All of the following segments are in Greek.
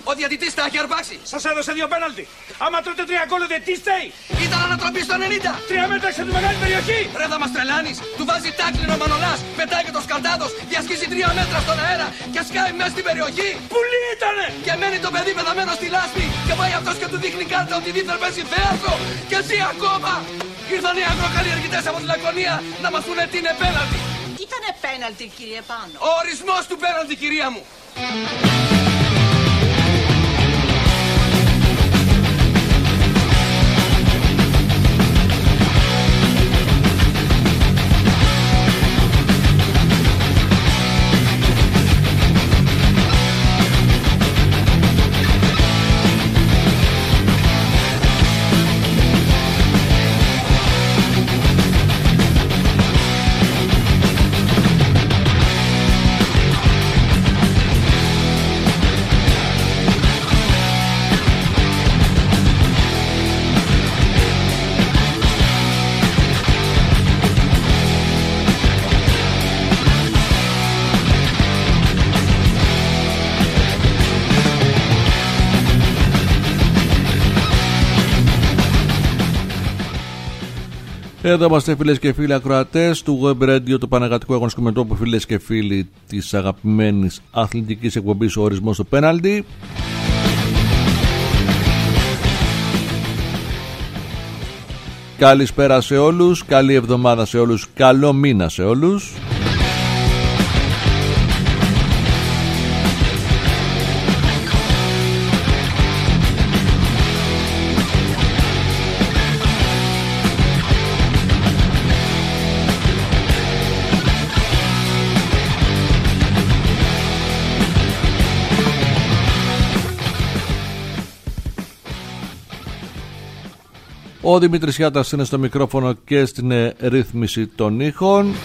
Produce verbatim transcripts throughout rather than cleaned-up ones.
Ο διαιτητής τα έχει αρπάξει. Σας έδωσε δύο πέναλτι. Άμα τρώτε τρία γκολ, ο διαιτητής φταίει. Ήταν ανατροπή στο ενενήντα. Τρία μέτρα σε τη μεγάλη περιοχή. Ρε θα μας τρελάνεις. Του βάζει τάκλινο Μανολάς. Πετάει και το σκαλτάδος. Διασχίζει τρία μέτρα στον αέρα. Και σκάει μέσα στην περιοχή. Πουλί ήτανε. Και μένει το παιδί πεθαμένο στη λάσπη. Και πάει αυτός και του δείχνει κάρτα ότι δίθεν παίζει θέατρο. Και ζει ακόμα. Ήρθαν οι αγροκαλλιεργητές από τη Λακωνία να μας πούνε τι είναι πέναλτι. Ήτανε πέναλτι, κύριε Πάνο. Ο ορισμός του πέναλτι, κυρία μου. Εδώ είμαστε, φίλες και φίλοι ακροατές του Web Radio, του Παναγατικού Αγωνιστικού Μετώπου, φίλες και φίλοι της αγαπημένης αθλητικής εκπομπής, ο ορισμός του πέναλτι. Καλησπέρα σε όλους, καλή εβδομάδα σε όλους, καλό μήνα σε όλους. Ο Δημήτρης Γιάτας είναι στο μικρόφωνο και στην ρύθμιση των ήχων.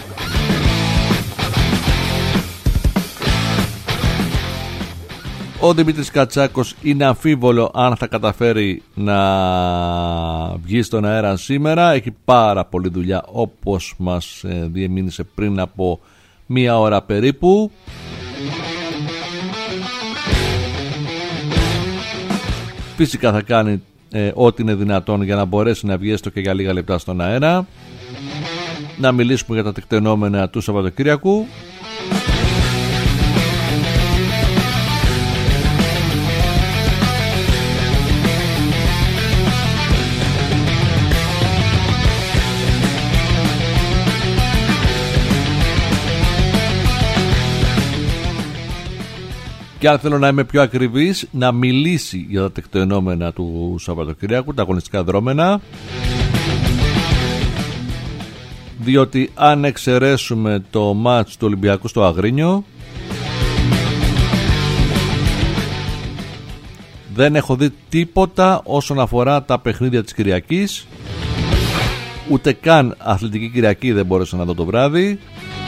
Ο Δημήτρης Κατσάκος είναι αμφίβολο αν θα καταφέρει να βγει στον αέρα σήμερα. Έχει πάρα πολλή δουλειά, όπως μας διεμήνυσε πριν από μία ώρα περίπου. Φυσικά θα κάνει Ε, ό,τι είναι δυνατόν για να μπορέσει να βγει έστω και για λίγα λεπτά στον αέρα, να μιλήσουμε για τα τεκτενόμενα του Σαββατοκύριακου. Και αν θέλω να είμαι πιο ακριβής, να μιλήσει για τα τεκτενόμενα του Σαββατοκυριακού, τα αγωνιστικά δρόμενα. Διότι αν εξαιρέσουμε το μάτς του Ολυμπιακού στο Αγρίνιο, δεν έχω δει τίποτα όσον αφορά τα παιχνίδια της Κυριακής. Ούτε καν Αθλητική Κυριακή δεν μπόρεσα να δω το βράδυ,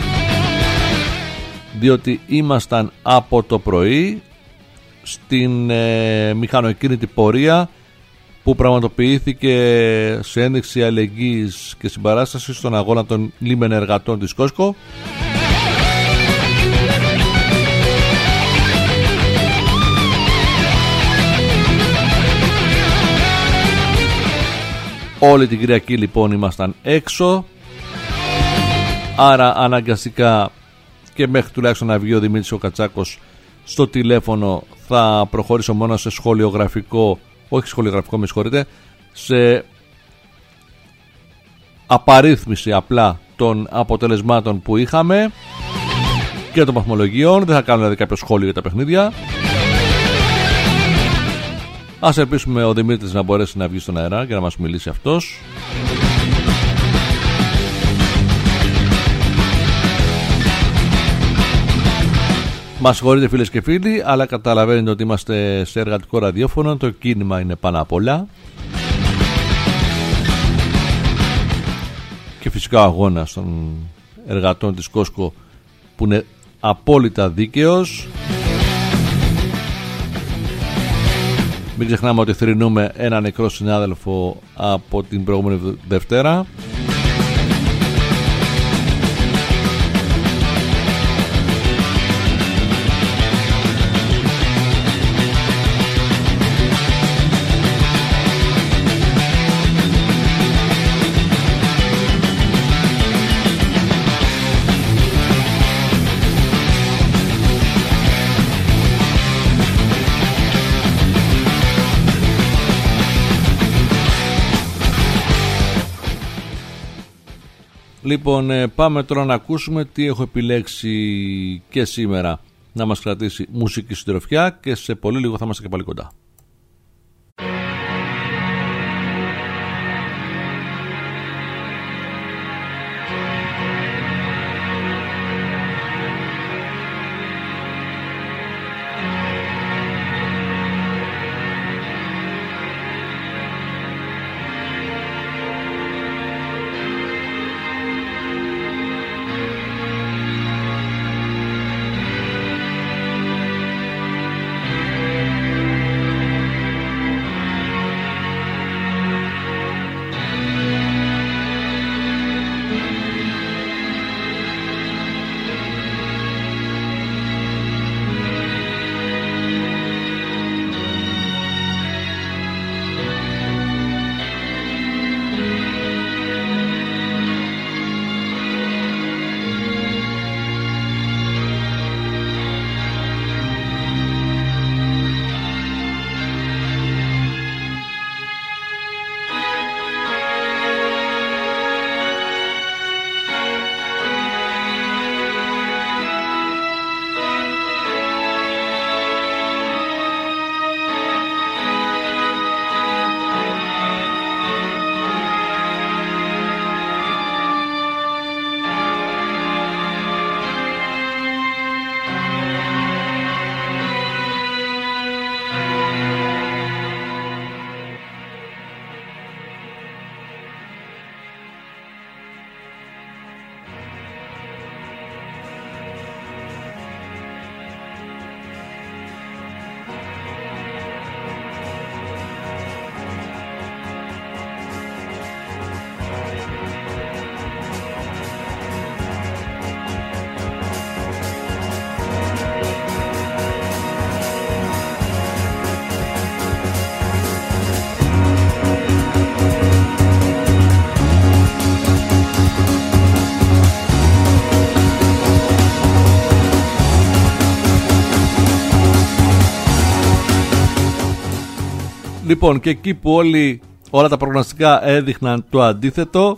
διότι ήμασταν από το πρωί στην ε, μηχανοεκίνητη πορεία που πραγματοποιήθηκε σε ένδειξη αλληλεγγύης και συμπαράστασης στον αγώνα των λίμεν εργατών της Κόσκο. Όλη την Κυριακή λοιπόν ήμασταν έξω, άρα αναγκαστικά και μέχρι τουλάχιστον να βγει ο Δημήτρης ο Κατσάκος στο τηλέφωνο θα προχωρήσω μόνο σε σχολιογραφικό, όχι σχολιογραφικό με συγχωρείτε, σε απαρίθμηση απλά των αποτελεσμάτων που είχαμε και των βαθμολογίων. Δεν θα κάνω δηλαδή κάποιο σχόλιο για τα παιχνίδια. Ας ελπίσουμε ο Δημήτρης να μπορέσει να βγει στον αέρα και να μας μιλήσει αυτός. Μας συγχωρείτε φίλες και φίλοι, αλλά καταλαβαίνετε ότι είμαστε σε εργατικό ραδιόφωνο, το κίνημα είναι πάνω απ' όλα. Και φυσικά ο αγώνας των εργατών της Κόσκο που είναι απόλυτα δίκαιος. Μην ξεχνάμε ότι θρηνούμε ένα νεκρό συνάδελφο από την προηγούμενη Δευτέρα. Λοιπόν, ε, πάμε τώρα να ακούσουμε τι έχω επιλέξει και σήμερα να μας κρατήσει μουσική συντροφιά και σε πολύ λίγο θα είμαστε και πάλι κοντά. Λοιπόν, και εκεί που όλοι, όλα τα προγνωστικά έδειχναν το αντίθετο,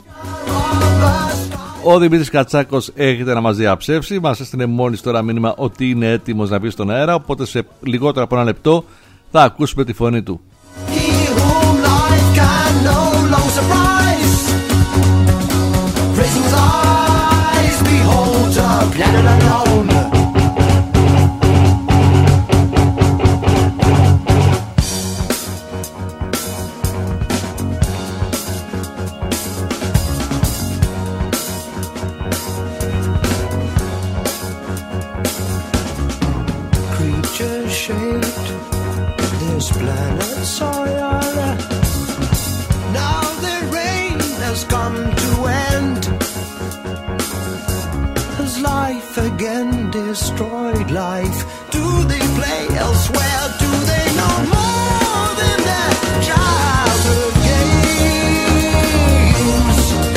ο Δημήτρης Κατσάκος έχετε να μας διαψεύσει. Μας έστειλε μόλις τώρα μήνυμα ότι είναι έτοιμος να μπει στον αέρα, οπότε σε λιγότερο από ένα λεπτό θα ακούσουμε τη φωνή του. Destroyed life. Do they play elsewhere? Do they know more than their childhood games?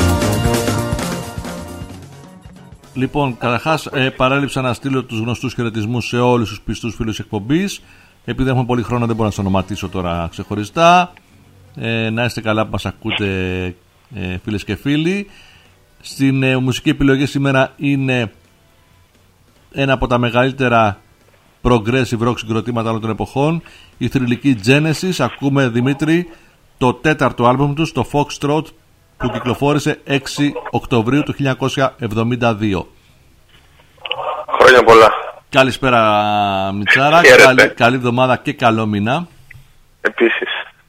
Λοιπόν, καταρχάς ε, παρέλειψα να στείλω τους γνωστούς χαιρετισμούς σε όλους τους πιστούς φίλους εκπομπής. Επειδή έχουμε πολύ χρόνο δεν μπορώ να σας ονοματίσω τώρα ξεχωριστά. Ε, να είστε καλά που μας ακούτε, ε, φίλες και φίλοι. Στην ε, μουσική επιλογή σήμερα είναι ένα από τα μεγαλύτερα progressive rock συγκροτήματα όλων των εποχών, η θρυλική Genesis. Ακούμε, Δημήτρη, το τέταρτο άλμπουμ τους, το Foxtrot, που κυκλοφόρησε έξι Οκτωβρίου του χίλια εννιακόσια εβδομήντα δύο. Χρόνια πολλά. Καλησπέρα, Μιτσάρα. Καλή, καλή εβδομάδα και καλό μήνα. Επίσης.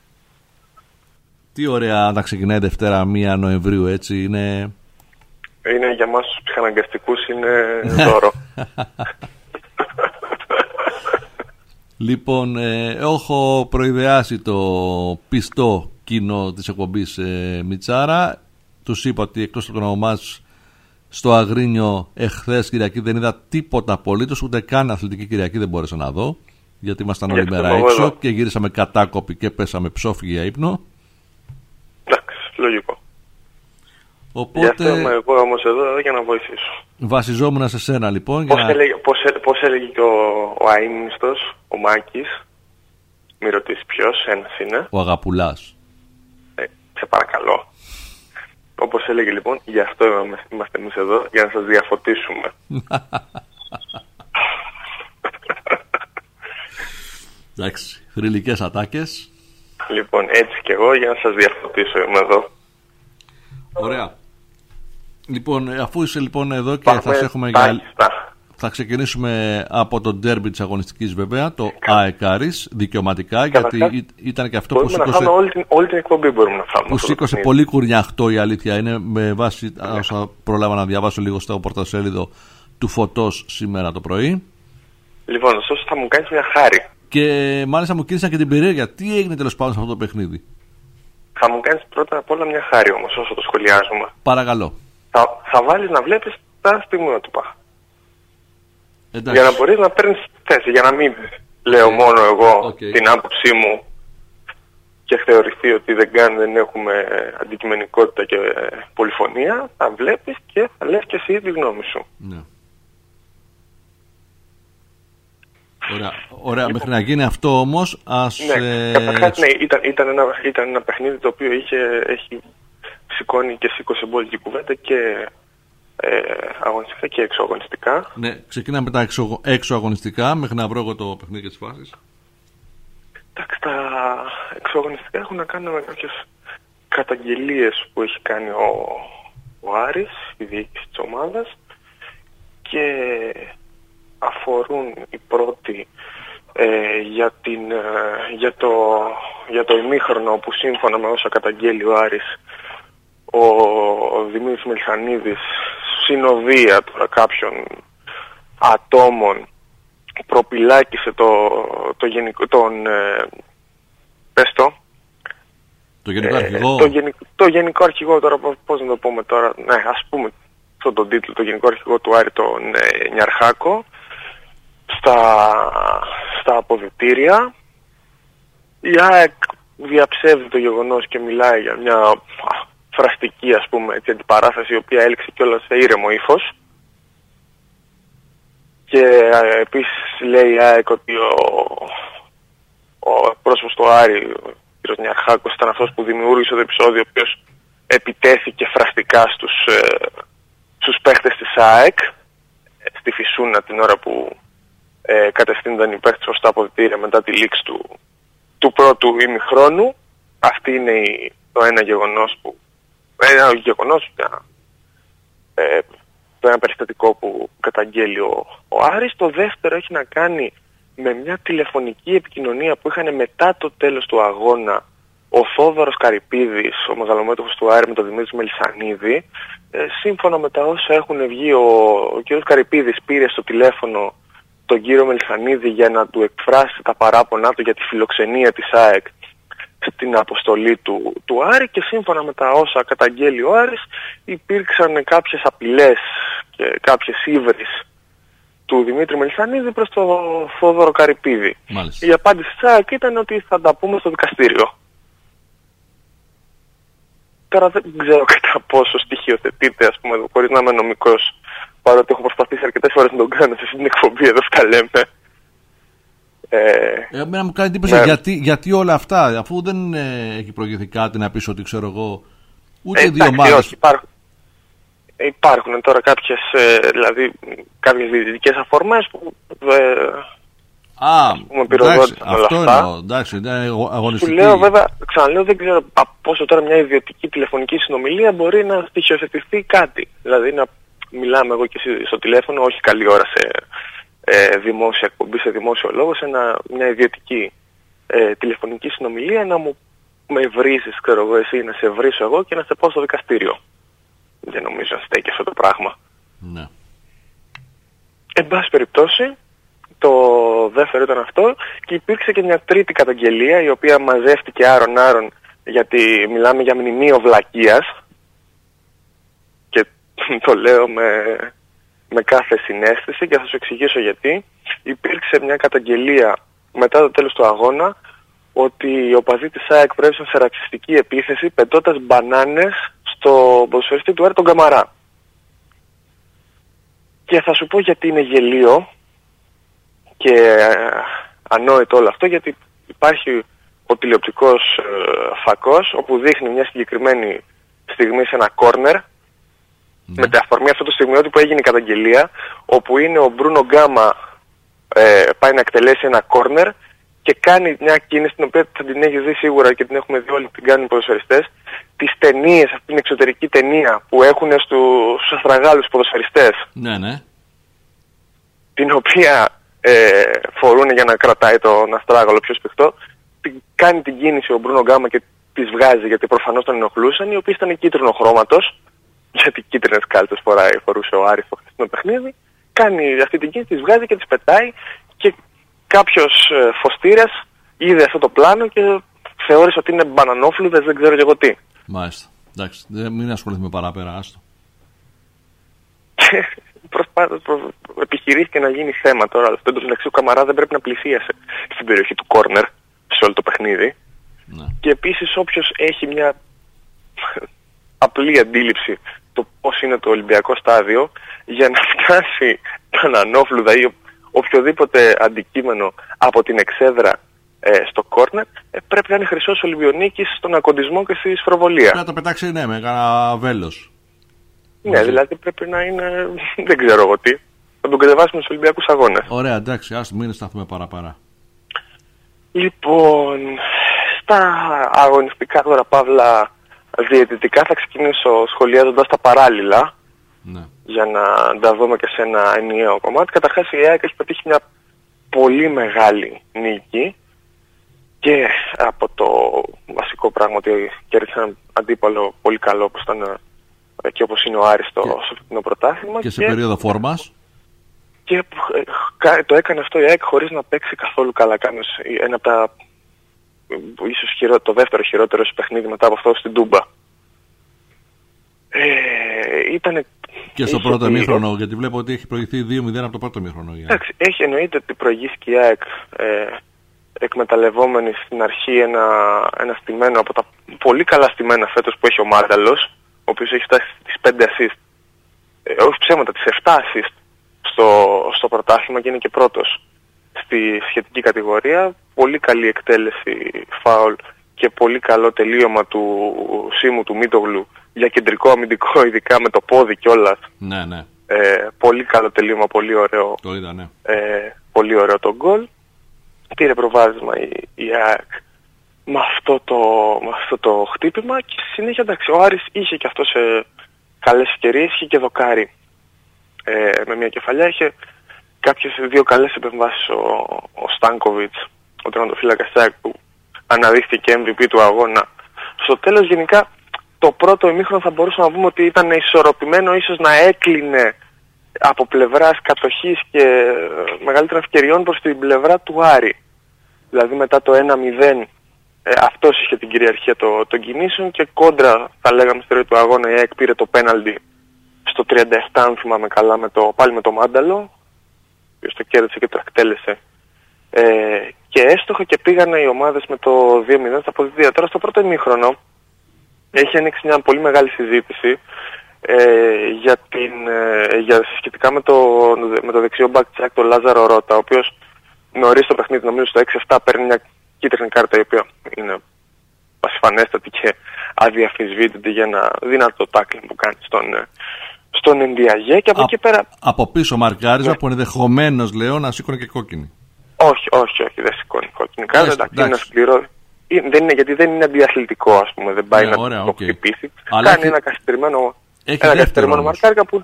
Τι ωραία να ξεκινάει Δευτέρα μία Νοεμβρίου, έτσι είναι. Είναι για μας τους ψυχαναγκαστικούς, είναι δώρο. Λοιπόν, ε, έχω προειδεάσει το πιστό κοινό της εκπομπής, ε, Μιτσάρα. Τους είπα ότι εκτός από το όνομα μας στο Αγρίνιο εχθές Κυριακή δεν είδα τίποτα απολύτως, ούτε καν αθλητική Κυριακή δεν μπόρεσα να δω, γιατί ήμασταν όλη μέρα έξω εδώ και γύρισαμε κατάκοποι και πέσαμε ψόφοι για ύπνο. Εντάξει, λογικό. Οπότε, γι' αυτό είμαι εγώ όμως εδώ για να βοηθήσω. Βασιζόμουν σε σένα λοιπόν. Πώς, για να... έλεγε, πώς, πώς έλεγε και ο, ο αείμνηστος, ο Μάκης, μη ρωτήσεις ποιος, ένας είναι. Ο Αγαπουλάς. Ε, σε παρακαλώ. όπως έλεγε λοιπόν, γι' αυτό είμαστε εμείς εδώ, για να σας διαφωτίσουμε. Εντάξει, θρυλικές ατάκες. Λοιπόν, έτσι κι εγώ για να σας διαφωτίσω, είμαι εδώ. Ωραία. Λοιπόν, αφού είσαι λοιπόν εδώ και Πάμε θα σε έχουμε για... Θα ξεκινήσουμε από το ντέρμπι της αγωνιστικής βέβαια, το ΑΕΚ Άρης, δικαιωματικά, γιατί ή, ήταν και αυτό που σήκωσε... Να φάμε όλη την, όλη την εκπομπή μπορούμε να φάμε. Που σήκωσε πολύ κουρνιαχτό, η αλήθεια είναι, με βάση ναι. όσα πρόλαβα να διαβάσω λίγο στο πρωτοσέλιδο του Φωτός σήμερα το πρωί. Λοιπόν, ωστόσο θα μου κάνεις μια χάρη. Και μάλιστα μου κίνησαν και την περιέργεια. Τι έγινε τέλος πάντων σε αυτό το παιχνίδι? Θα μου κάνεις πρώτα απ' όλα μια χάρη όμως όσο το σχολιάζουμε. Παρακαλώ. Θα, θα βάλεις να βλέπεις τα στιγμιότυπα. Εντάξει. Για να μπορείς να παίρνεις θέση, για να μην λέω μόνο εγώ okay. την άποψή μου και θεωρηθεί ότι δεν, καν, δεν έχουμε αντικειμενικότητα και πολυφωνία. Θα βλέπεις και θα λες και εσύ τη γνώμη σου. Ναι. Ωραία, ωραία. Λοιπόν. Μέχρι να γίνει αυτό όμως ας... Ναι, ε... καταρχάς ναι, ήταν, ήταν, ένα, ήταν ένα παιχνίδι το οποίο είχε, έχει σηκώνει και σήκωσε μπόλικη κουβέντα και ε, αγωνιστικά και εξωαγωνιστικά. Ναι, ξεκινάμε με τα εξω, εξωαγωνιστικά μέχρι να βρω εγώ το παιχνίδι και τις φάσεις. Εντάξει, τα εξωαγωνιστικά έχουν να κάνουν με κάποιες καταγγελίες που έχει κάνει ο, ο Άρης, η διοίκηση της ομάδας, και αφορούν η πρώτη ε, για, την, ε, για, το, για το ημίχρονο που σύμφωνα με όσα καταγγέλει ο Άρης, ο, ο Δημήτρης Μελισανίδης συνοδεία τώρα κάποιων ατόμων προπυλάκησε το, το γενικό, τον, ε, πες το, το γενικό αρχηγό, ε, το, γενικό, το γενικό αρχηγό τώρα, πώς να το πούμε τώρα, ναι, ας πούμε αυτόν τον τίτλο, το γενικό αρχηγό του Άρη, τον ε, Νιαρχάκο, στα, στα αποδυτήρια. Η ΑΕΚ διαψεύδει το γεγονός και μιλάει για μια φραστική, ας πούμε, έτσι, αντιπαράθεση, η οποία έληξε κιόλας σε ήρεμο ύφος. Και ε, επίσης λέει η ΑΕΚ ότι ο, ο πρόσωπος του Άρη, ο κ. Νιαρχάκος, ήταν αυτός που δημιούργησε το επεισόδιο, ο οποίος επιτέθηκε φραστικά στους, ε, στους παίχτες της ΑΕΚ στη Φυσούνα την ώρα που ε, κατευθύνονταν οι παίχτες προς τα αποδυτήρια μετά τη λήξη του, του πρώτου ημιχρόνου. Αυτή είναι η, το ένα γεγονός που ένα γεγονός μια, ε, το ένα περιστατικό που καταγγέλει ο, ο Άρης. Το δεύτερο έχει να κάνει με μια τηλεφωνική επικοινωνία που είχαν μετά το τέλος του αγώνα ο Θόδωρος Καρυπίδης, ο μεγαλομέτωχος του Άρη, με τον Δημήτρη Μελισανίδη. Ε, σύμφωνα με τα όσα έχουν βγει, ο, ο κ. Καρυπίδης πήρε στο τηλέφωνο τον κύριο Μελισανίδη για να του εκφράσει τα παράπονά του για τη φιλοξενία της ΑΕΚ στην αποστολή του, του Άρη, και σύμφωνα με τα όσα καταγγέλει ο Άρης υπήρξαν κάποιες απειλές και κάποιες ύβρις του Δημήτρη Μελισανίδη προς τον Θόδωρο Καρυπίδη. Μάλιστα. Η απάντηση της ΑΕΚ ήταν ότι θα τα πούμε στο δικαστήριο. Τώρα δεν ξέρω κατά πόσο στοιχειοθετείται, ας πούμε, χωρίς να είμαι νομικός, παρότι έχω προσπαθήσει αρκετές φορές να τον κάνω σε αυτή την εκπομπή, εδώ τα λέμε. Ε, Εμένα μου κάνει εντύπωση, ναι. γιατί, γιατί όλα αυτά, αφού δεν ε, έχει προηγηθεί κάτι να πεις ότι ξέρω εγώ, ούτε ε, δύο ομάδες. Υπάρχουν, υπάρχουν τώρα κάποιες, ε, δηλαδή, κάποιες διαιτητικές αφορμές που ε, Α, εντάξει, αυτό εννοώ, εντάξει, είναι αγωνιστική. Σου λέω βέβαια, ξαναλέω, δεν ξέρω από πόσο τώρα μια ιδιωτική τηλεφωνική συνομιλία μπορεί να στοιχειοθετηθεί κάτι. Δηλαδή να μιλάμε εγώ και εσύ στο τηλέφωνο, όχι καλή ώρα σε ε, δημόσια εκπομπή, σε δημόσιο λόγο, σε ένα, μια ιδιωτική ε, τηλεφωνική συνομιλία, να μου με βρίζεις, ξέρω εγώ, εσύ, να σε βρίσω εγώ και να σε πω στο δικαστήριο. Δεν νομίζω να στέκει αυτό το πράγμα. Ναι. Εν πάση περιπτώσει, το δεύτερο ήταν αυτό, και υπήρξε και μια τρίτη καταγγελία, η οποία μαζεύτηκε άρον-άρον, γιατί μιλάμε για μνημείο βλακείας, και το λέω με, με κάθε συναίσθηση και θα σου εξηγήσω γιατί. Υπήρξε μια καταγγελία μετά το τέλος του αγώνα ότι οι οπαδοί της ΑΕΚ προέβησαν σε ρατσιστική επίθεση πετώντας μπανάνες στο ποδοσφαιριστή του Άρη, τον Καμαρά. Και θα σου πω γιατί είναι γελίο και ε, ανόητο όλο αυτό, γιατί υπάρχει ο τηλεοπτικός ε, φακός όπου δείχνει μια συγκεκριμένη στιγμή σε ένα κόρνερ, ναι. με την αφορμή αυτό το στιγμιότυπο που έγινε η καταγγελία, όπου είναι ο Μπρούνο Γκάμα ε, πάει να εκτελέσει ένα κόρνερ και κάνει μια κίνηση την οποία θα την έχεις δει σίγουρα και την έχουμε δει όλοι, την κάνουν οι ποδοσφαιριστές, τις ταινίες, αυτή την εξωτερική ταινία που έχουν στους αστραγάλους ποδοσφαιριστές. Ναι, ναι. Την οποία ε, φορούν για να κρατάει τον αστράγαλο πιο σφιχτό. Την, κάνει την κίνηση ο Μπρούνο Γκάμα και τις βγάζει γιατί προφανώς τον ενοχλούσαν, οι οποίοι ήταν κίτρινο χρώματος, γιατί κίτρινες κάλτσες φοράει, φορούσε ο Άρης στο χθεσινό παιχνίδι. Κάνει αυτή την κίνηση, τις βγάζει και τις πετάει και κάποιος ε, φωστήρας είδε αυτό το πλάνο και θεώρησε ότι είναι μπανανόφλουδες, δεν ξέρω και εγώ τι. Μάλιστα. Εντάξει, δεν, μην ασχοληθούμε παραπέρα, άστο. Προσπάθησε, προ... επιχειρήθηκε να γίνει θέμα τώρα. Αυτό το μεταξύ ο Καμαρά δεν πρέπει να πλησίασε στην περιοχή του κόρνερ σε όλο το παιχνίδι. Ναι. Και επίσης όποιος έχει μια απλή αντίληψη το πώς είναι το Ολυμπιακό στάδιο, για να φτάσει μπανανόφλουδα ή οποιοδήποτε αντικείμενο από την εξέδρα ε, στο κόρνερ, ε, πρέπει να είναι χρυσός Ολυμπιονίκης στον ακοντισμό και στη σφροβολία. Πρέπει να το πετάξει, ναι, με κανένα βέλος. Ναι, δηλαδή πρέπει να είναι, δεν ξέρω εγώ τι, να τον κατεβάσουμε στους Ολυμπιακούς αγώνες. Ωραία, εντάξει, ας μην σταθούμε παραπέρα. Λοιπόν, στα αγωνιστικά τώρα παύλα διαιτητικά θα ξεκινήσω σχολιάζοντας τα παράλληλα, ναι. για να τα δούμε και σε ένα ενιαίο κομμάτι. Καταρχάς η ΑΕΚ έχει πετύχει μια πολύ μεγάλη νίκη και από το βασικό πράγμα ότι κέρδισε έναν αντίπαλο πολύ καλό όπως ήταν και όπως είναι ο Άρης στο φετινό πρωτάθλημα. Και σε και, περίοδο φόρμας. Και ε, το έκανε αυτό η ΑΕΚ χωρίς να παίξει καθόλου καλά. Κάνει ένα από τα ίσως χειρό, το δεύτερο χειρότερο παιχνίδι μετά από αυτό στην Τούμπα. Ε, ήτανε, και στο πρώτο ημίχρονο, γιατί βλέπω ότι έχει προηγηθεί δύο μηδέν από το πρώτο ημίχρονο. Εντάξει, έχει εννοείται ότι προηγήθηκε η ΑΕΚ ε, εκμεταλλευόμενη στην αρχή ένα, ένα στημένο από τα πολύ καλά στημένα φέτος που έχει ο Μάνταλος, ο οποίος έχει φτάσει στις πέντε assist, ε, όχι ψέματα, τις επτά assist στο, στο πρωτάθλημα και είναι και πρώτος στη σχετική κατηγορία. Πολύ καλή εκτέλεση φάουλ και πολύ καλό τελείωμα του Σίμου του Μίτογλου για κεντρικό αμυντικό, ειδικά με το πόδι κιόλας. Ναι, ναι. Ε, πολύ καλό τελείωμα, πολύ ωραίο. Το είδα, ναι. Ε, πολύ ωραίο το γκολ. Πήρε προβάδισμα η, η ΑΕΚ με αυτό, το, με αυτό το χτύπημα και στη συνέχεια εντάξει, ο Άρης είχε και αυτό σε καλές ευκαιρίες, είχε και δοκάρι ε, με μια κεφαλιά, είχε κάποιες δύο καλές επεμβάσεις ο, ο Στάνκοβιτς, ο τερματοφύλακας ΑΕΚ που αναδείχθηκε εμ βι πι του αγώνα. Στο τέλος γενικά το πρώτο ημίχρονο θα μπορούσαμε να πούμε ότι ήταν ισορροπημένο, ίσως να έκλεινε από πλευράς κατοχής και μεγαλύτερων ευκαιριών προς την πλευρά του Άρη. Δηλαδή μετά το ένα μηδέν ε, αυτός είχε την κυριαρχία των το κινήσεων και κόντρα θα λέγαμε στη ροή του αγώνα η ΑΕΚ πήρε το πέναλτι στο τριάντα επτά αν θυμάμαι καλά με το, πάλι με το Μάνταλο, που το κέρδισε και το εκτέλεσε. Ε, και έστοχα και πήγανε οι ομάδες με το δύο μηδέν στα αποδυτήρια. Τώρα στο πρώτο ημίχρονο έχει ανοίξει μια πολύ μεγάλη συζήτηση ε, για την, ε, για, σχετικά με το, με το δεξιό back check, τον Λάζαρο Ρώτα, ο οποίος νωρίς στο παιχνίδι, νομίζω στο έξι επτά, παίρνει μια κίτρινη κάρτα η οποία είναι πασιφανέστατη και αδιαφυσβήτητη για ένα δυνατό τάκλινγκ που κάνει στον, στον Ενδιαγέ και από Α, εκεί πέρα... Από πίσω μαρκάριζα ναι. που ενδεχομένως λέω να σήκωνε και κόκκινη. Όχι, όχι, όχι, δεν σηκώνει κόκκινη κάρτα, εντάξει, είναι σκληρό. Δεν είναι, γιατί δεν είναι αντιαθλητικό, ας πούμε, δεν πάει ναι, να ωραία, το okay. χτυπήσει. Κάνει έχει... ένα καθυστερημένο, ένα καθυστερημένο μαρκάρικα που...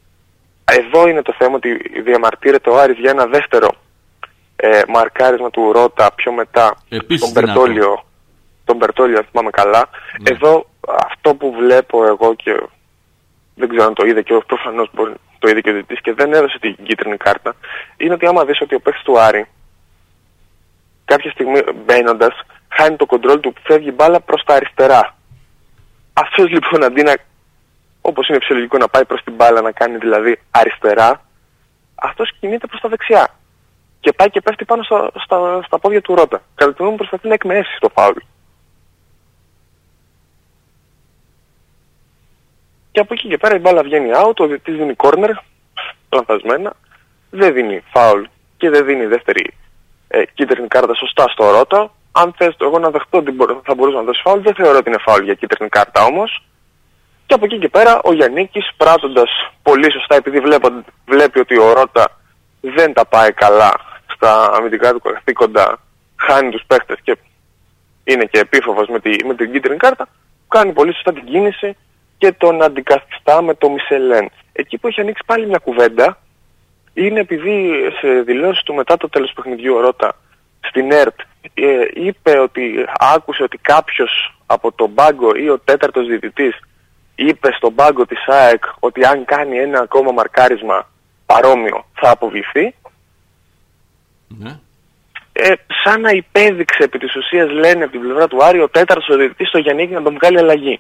Εδώ είναι το θέμα ότι διαμαρτύρεται ο Άρης για ένα δεύτερο ε, μαρκάρισμα του Ρώτα πιο μετά τον Μπερτόλιο, τον Μπερτόλιο αν θυμάμαι καλά. Ναι. Εδώ αυτό που βλέπω εγώ και δεν ξέρω αν το είδε και προφανώς το είδε και ο διαιτητής και δεν έδωσε την κίτρινη κάρτα, είναι ότι άμα δεις ότι ο παίκτης του Άρη κάποια στιγμή μπαίνοντας χάνει το κοντρόλ του που φεύγει μπάλα προς τα αριστερά. Αυτός λοιπόν αντί να, όπως είναι φυσιολογικό να πάει προς την μπάλα να κάνει δηλαδή αριστερά, αυτός κινείται προς τα δεξιά. Και πάει και πέφτει πάνω στα, στα, στα πόδια του Ρώτα. Κατά τη γνώμη μου προσπαθεί να εκμεέσει το φάουλ. Και από εκεί και πέρα η μπάλα βγαίνει out, ο διαιτητής δίνει corner, λανθασμένα, δεν δίνει φάουλ και δεν δίνει δεύτερη ε, κίτρινη κάρτα σωστά στο Ρώτα. Αν θες εγώ να δεχτώ ότι θα μπορούσα να δώσει φάουλ, δεν θεωρώ ότι είναι φάουλ για κίτρινη κάρτα όμως. Και από εκεί και πέρα ο Γιαννίκης, πράττοντας πολύ σωστά, επειδή βλέπω, βλέπει ότι ο Ρώτα δεν τα πάει καλά στα αμυντικά του καθήκοντα, χάνει τους παίχτες και είναι και επίφοβος με, τη, με την κίτρινη κάρτα, κάνει πολύ σωστά την κίνηση και τον αντικαθιστά με το Μισελέν. Εκεί που έχει ανοίξει πάλι μια κουβέντα είναι επειδή σε δηλώσεις του μετά το τέλος του παιχνιδιού ο Ρώτα στην ΕΡΤ ε, είπε ότι άκουσε ότι κάποιος από τον πάγκο ή ο τέταρτος διαιτητής είπε στον πάγκο της ΑΕΚ ότι αν κάνει ένα ακόμα μαρκάρισμα παρόμοιο θα αποβληθεί. Ναι. Ε, σαν να υπέδειξε επί της ουσίας, λένε από την πλευρά του Άρη, ο τέταρτος ο διαιτητής στο Γιαννίκη να τον βγάλει αλλαγή.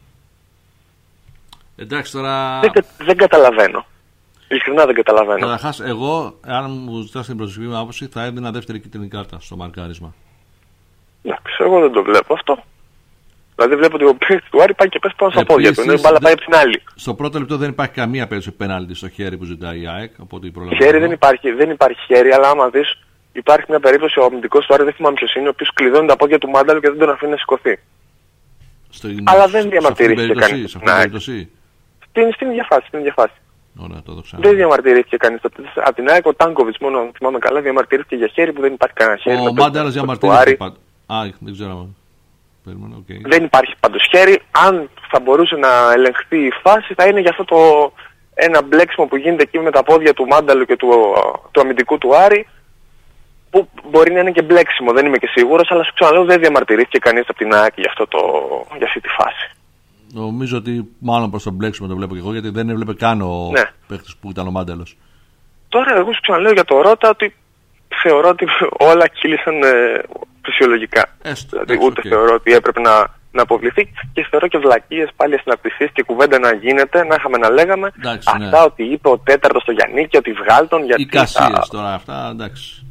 Εντάξει τώρα... Δεν, δεν καταλαβαίνω. Ειλικρινά δεν καταλαβαίνω. Καταρχάς, εγώ, αν μου ζητάς την προσωπική μου άποψη, θα έδινα δεύτερη κίτρινη κάρτα στο μαρκάρισμα. Εντάξει, εγώ δεν το βλέπω αυτό. Δηλαδή βλέπω ότι ο παίκτης του Άρη πάει και πες πάνω στα πόδια του. Είναι μπάλα πάει από την άλλη. Στο πρώτο λεπτό δεν υπάρχει καμία περίπτωση πέναλτι στο χέρι που ζητάει η ΑΕΚ. Χέρι δεν υπάρχει, δεν υπάρχει χέρι, αλλά άμα δεις, υπάρχει μια περίπτωση ο αμυντικός του Άρη, δεν θυμάμαι ποιος είναι, ο οποίος κλειδώνει τα πόδια του Μάνταλου και δεν τον αφήνει να σηκωθεί. Στο... Αλλά δεν διαμαρτυρήθηκε κανείς. Σε αυτή την περίπτωση. Στην, στην ίδια φάση, στην ίδια φάση. Ωραία, το δεν διαμαρτυρήθηκε κανείς. Από την ΑΕΚ ο Τάνκοβιτς, μόνο αν θυμάμαι καλά, διαμαρτυρήθηκε για χέρι που δεν υπάρχει κανένα χέρι. Ο Μάνταλος διαμαρτυρήθηκε. Α, δεν ξέρω. Okay. Δεν υπάρχει πάντως χέρι. Αν θα μπορούσε να ελεγχθεί η φάση, θα είναι για αυτό το ένα μπλέξιμο που γίνεται εκεί με τα πόδια του Μάνταλου και του, του αμυντικού του Άρη, που μπορεί να είναι και μπλέξιμο, δεν είμαι και σίγουρος, αλλά σου ξαναλέω δεν διαμαρτυρήθηκε κανείς από την ΑΕΚ για, αυτό το, για αυτή τη φάση. Νομίζω ότι μάλλον προς το μπλέξιμο το βλέπω και εγώ, γιατί δεν έβλεπε καν ο ναι. παίχτης που ήταν ο Μάνταλος. Τώρα εγώ σου ξαναλέω για το Ρώτα ότι θεωρώ ότι όλα κύλησαν ε, φυσιολογικά. Έστω, δηλαδή έτσι, ούτε okay. θεωρώ ότι έπρεπε να, να αποβληθεί και θεωρώ και βλακίες πάλι συναρτησίες και κουβέντα να γίνεται, να είχαμε να λέγαμε εντάξει, αυτά ναι. ότι είπε ο τέταρτος στο Γιαννίκη, ότι βγάλ τον γιατί... Οι κασίες τώρα αυτά, εντάξει.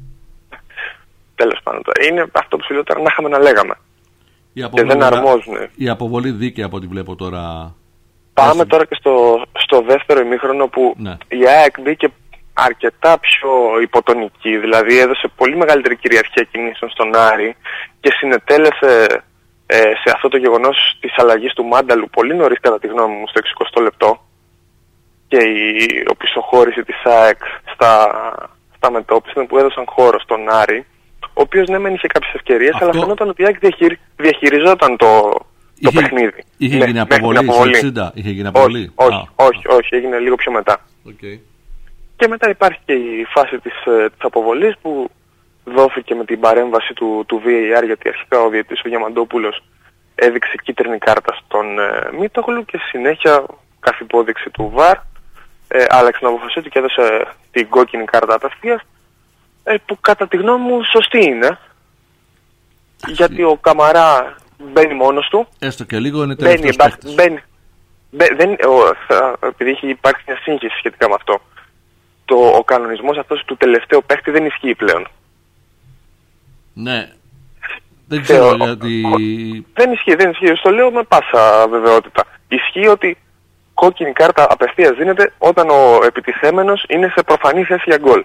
Τέλος πάντων, είναι αυτό που σου λέω τώρα να είχαμε να λέγαμε. Και δεν αρμόζουν. Η αποβολή δίκαια από ό,τι βλέπω τώρα. Πάμε Έσαι. τώρα και στο, στο δεύτερο ημίχρονο που ναι. η ΑΕΚ μπήκε αρκετά πιο υποτονική, δηλαδή έδωσε πολύ μεγαλύτερη κυριαρχία κινήσεων στον Άρη και συνετέλεσε ε, σε αυτό το γεγονός της αλλαγής του Μάνταλου πολύ νωρίς κατά τη γνώμη μου στο εξηκοστό λεπτό και η οπισθοχώρηση της ΑΕΚ στα, στα μετώπιση που έδωσαν χώρο στον Άρη, ο οποίος ναι μεν είχε κάποιες ευκαιρίες, αυτό... αλλά φαινόταν ότι η ΑΕΚ διαχειρι... διαχειριζόταν το, το είχε... παιχνίδι. Είχε ναι, γίνει αποβολή, αποβολή. εξήντα, είχε γίνει αποβολή. Όχι, όχι, όχι, όχι, έγινε λίγο πιο μετά. Okay. Και μετά υπάρχει και η φάση της, της αποβολής που δόθηκε με την παρέμβαση του, του βι έι αρ, γιατί αρχικά ο διαιτητής ο Διαμαντόπουλος έδειξε κίτρινη κάρτα στον ε, Μίτογλου και συνέχεια κάθε υπόδειξη του βαρ ε, άλλαξε την αποφασή του και έδωσε την κόκκινη κάρτα απευθείας, ε, που κατά τη γνώμη μου σωστή είναι, γιατί ο Καμαρά μπαίνει μόνος του. Έστω και λίγο είναι τελευταίος παίκτης. Μπαίνει, μπαίνει, δεν, ο, θα, επειδή έχει υπάρξει μια σύγχυση σχετικά με αυτό. Το, ο κανονισμός αυτός του τελευταίου παίκτη δεν ισχύει πλέον. Ναι. Δεν ξέρω Θεω, γιατί... Δεν ισχύει, δεν ισχύει. Στο λέω με πάσα βεβαιότητα. Ισχύει ότι κόκκινη κάρτα απευθείας δίνεται όταν ο επιτιθέμενος είναι σε προφανή θέση για γκολ.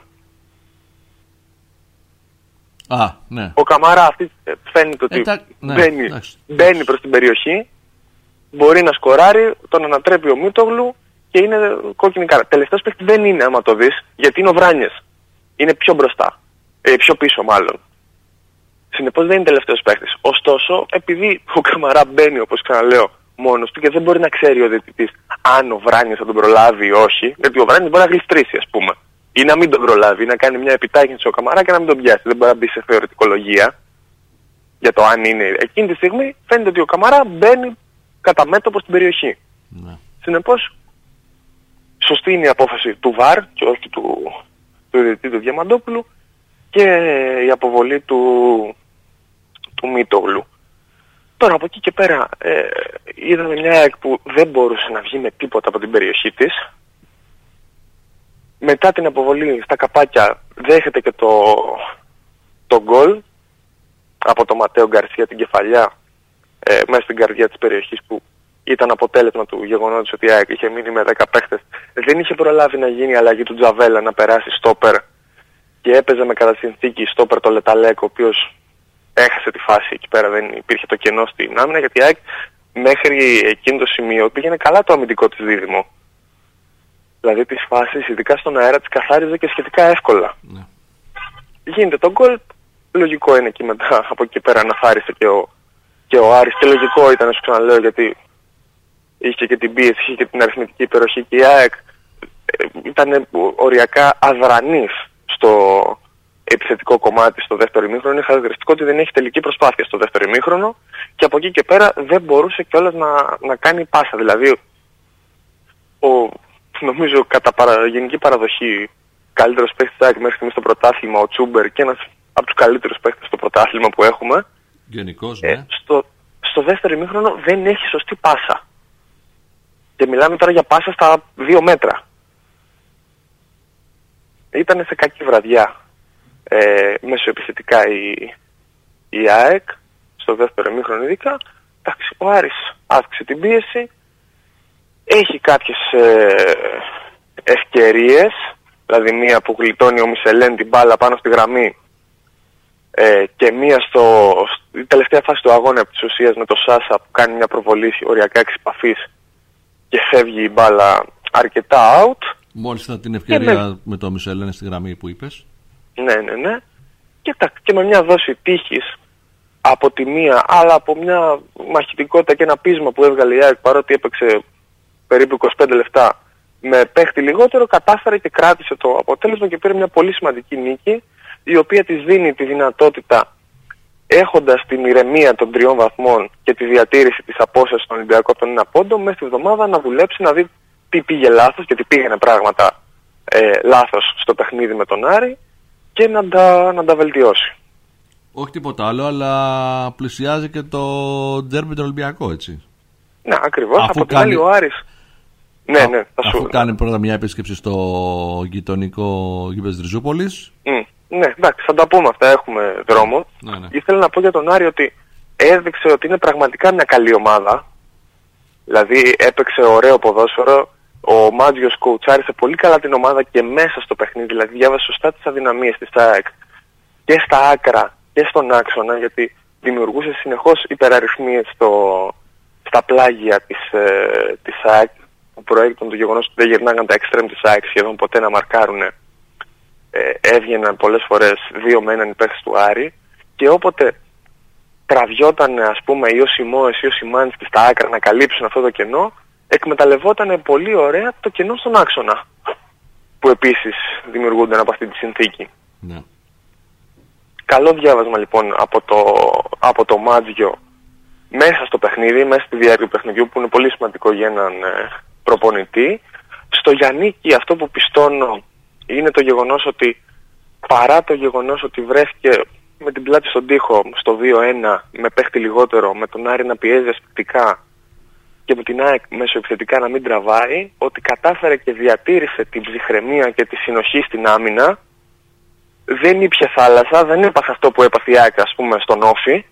Α, ναι. Ο Καμαρά αυτή φαίνεται ότι Ετα... ναι, μπαίνει, μπαίνει προς την περιοχή, μπορεί να σκοράρει, τον ανατρέπει ο Μίτογλου και είναι κόκκινη κάρτα. Τελευταίος παίκτη δεν είναι, άμα το δεις, γιατί είναι ο Βράνιες. Είναι πιο μπροστά. Ε, πιο πίσω μάλλον. Συνεπώς δεν είναι τελευταίος παίκτης. Ωστόσο, επειδή ο Καμαρά μπαίνει, όπως ξαναλέω, μόνος του και δεν μπορεί να ξέρει ο διαιτητής αν ο Βράνιες θα τον προλάβει ή όχι, γιατί ο Βράνιες μπορεί να γλιστρήσει, ας πούμε. Ή να μην τον προλάβει, ή να κάνει μια επιτάχυνση ο Καμαρά και να μην τον πιάσει. Δεν μπορεί να μπει σε θεωρητικολογία για το αν είναι. Εκείνη τη στιγμή φαίνεται ότι ο Καμαρά μπαίνει κατά μέτωπο στην περιοχή. Ναι. Συνεπώς, σωστή είναι η απόφαση του βαρ και όχι του, του διαιτητή του Διαμαντόπουλου και η αποβολή του, του Μίτογλου. Τώρα από εκεί και πέρα ε, είδαμε μια ΑΕΚ που δεν μπορούσε να βγει με τίποτα από την περιοχή της. Μετά την αποβολή στα καπάκια δέχεται και το, το γκολ από τον Ματέο Γκαρσία την κεφαλιά ε, μέσα στην καρδιά της περιοχής, που ήταν αποτέλεσμα του γεγονότος ότι η ΑΕΚ είχε μείνει με δέκα παίχτες. Δεν είχε προλάβει να γίνει η αλλαγή του Τζαβέλα, να περάσει στόπερ και έπαιζε με κατά συνθήκη στόπερ το Λεταλέκ, ο οποίος έχασε τη φάση εκεί πέρα, δεν υπήρχε το κενό στην άμυνα, γιατί η ΑΕΚ μέχρι εκείνο το σημείο πήγαινε καλά το αμυντικό της δίδυμο. Δηλαδή τις φάσεις, ειδικά στον αέρα, τις καθάριζε και σχετικά εύκολα. Ναι. Γίνεται το γκολ, λογικό είναι εκεί μετά από εκεί πέρα να θάρισε και ο, και ο Άρης, και λογικό ήταν, σου ξαναλέω, γιατί είχε και την πίεση, είχε και την αριθμητική υπεροχή, και η ΑΕΚ ήταν οριακά αδρανής στο επιθετικό κομμάτι στο δεύτερο ημίχρονο. Είναι χαρακτηριστικό ότι δεν έχει τελική προσπάθεια στο δεύτερο ημίχρονο, και από εκεί και πέρα δεν μπορούσε κιόλας να, να κάνει πάσα. Δηλαδή, ο, νομίζω κατά παρα, γενική παραδοχή, καλύτερος παίκτης της ΑΕΚ μέχρι στιγμής στο πρωτάθλημα, ο Τσούμπερ, και ένας από τους καλύτερους παίκτες στο πρωτάθλημα που έχουμε. Γενικώς, ναι. Ε, στο, στο δεύτερο ημίχρονο δεν έχει σωστή πάσα. Και μιλάμε τώρα για πάσα στα δύο μέτρα. Ήταν σε κακή βραδιά ε, μεσοεπιθετικά η, η ΑΕΚ, στο δεύτερο ημίχρονο ειδικά. Εντάξει, ο Άρης αύξησε την πίεση, έχει κάποιες ε, ευκαιρίες, δηλαδή μία που γλιτώνει ο Μισελέν την μπάλα πάνω στη γραμμή, ε, και μία στο, στη τελευταία φάση του αγώνα από της ουσίας με το Σάσα που κάνει μια προβολή οριακά εξ επαφής και φεύγει η μπάλα αρκετά out. Μόλις ήταν την ευκαιρία με... με το Μισελέν στη γραμμή που είπες. Ναι, ναι, ναι. Και, τα, και με μια δόση τύχης από τη μία, αλλά από μια μαχητικότητα και ένα πείσμα που έβγαλε η ΑΕΚ, παρότι έπαιξε περίπου είκοσι πέντε λεπτά με παίχτη λιγότερο, κατάφερε και κράτησε το αποτέλεσμα και πήρε μια πολύ σημαντική νίκη, η οποία της δίνει τη δυνατότητα, έχοντας την ηρεμία των τριών βαθμών και τη διατήρηση της απόστασης των Ολυμπιακών από τον ένα πόντο, μέσα στη βδομάδα να δουλέψει, να δει τι πήγε λάθος, γιατί πήγαινε πράγματα ε, λάθος στο παιχνίδι με τον Άρη, και να τα, να τα βελτιώσει. Όχι τίποτα άλλο, αλλά πλησιάζει και το ντέρμπι τον Ολυμπιακό, έτσι. Ναι, ακριβώς. Αφού από την κάνει... άλλη ο Άρης... Ναι, Α, ναι, θα αφού σου... κάνει πρώτα μια επίσκεψη στο γειτονικό γήπεδο της Ριζούπολης. Mm. Ναι, εντάξει, θα τα πούμε αυτά, έχουμε δρόμο. Ναι, ναι. Ήθελα να πω για τον Άρη ότι έδειξε ότι είναι πραγματικά μια καλή ομάδα. Δηλαδή έπαιξε ωραίο ποδόσφαιρο. Ο Μάτζιος κοουτσάρισε πολύ καλά την ομάδα και μέσα στο παιχνίδι. Δηλαδή διάβασε σωστά τις αδυναμίες της ΑΕΚ και στα άκρα και στον άξονα, γιατί δημιουργούσε συνεχώς υπεραριθμίες στο, στα πλάγια της, ε, της ΑΕΚ, που προέκυπταν το γεγονός ότι δεν γυρνάγαν τα εξτρέμ της ΑΕΚ σχεδόν ποτέ να μαρκάρουν. Ε, έβγαιναν πολλές φορές δύο με έναν υπέρ του Άρη, και όποτε τραβιόταν, ας πούμε, ή ο Σιμόες ή ο Σιμάνσκι στα άκρα να καλύψουν αυτό το κενό, εκμεταλλευόταν πολύ ωραία το κενό στον άξονα, που επίσης δημιουργούνται από αυτή τη συνθήκη. Ναι. Καλό διάβασμα λοιπόν από το, από το Μάτζιο μέσα στο παιχνίδι, μέσα στη διάρκεια του παιχνιδιού, που είναι πολύ σημαντικό για έναν ε, προπονητή. Στο Γιαννίκη αυτό που πιστώνω είναι το γεγονός ότι, παρά το γεγονός ότι βρέθηκε με την πλάτη στον τοίχο στο δύο ένα, με παίχτη λιγότερο, με τον Άρη να πιέζει ασφυκτικά και με την ΑΕΚ μεσοεπιθετικά να μην τραβάει, ότι κατάφερε και διατήρησε την ψυχραιμία και τη συνοχή στην άμυνα. Δεν ήπια θάλασσα, δεν έπαθε αυτό που έπαθε η ΑΕΚ, ας πούμε, στον Όφη.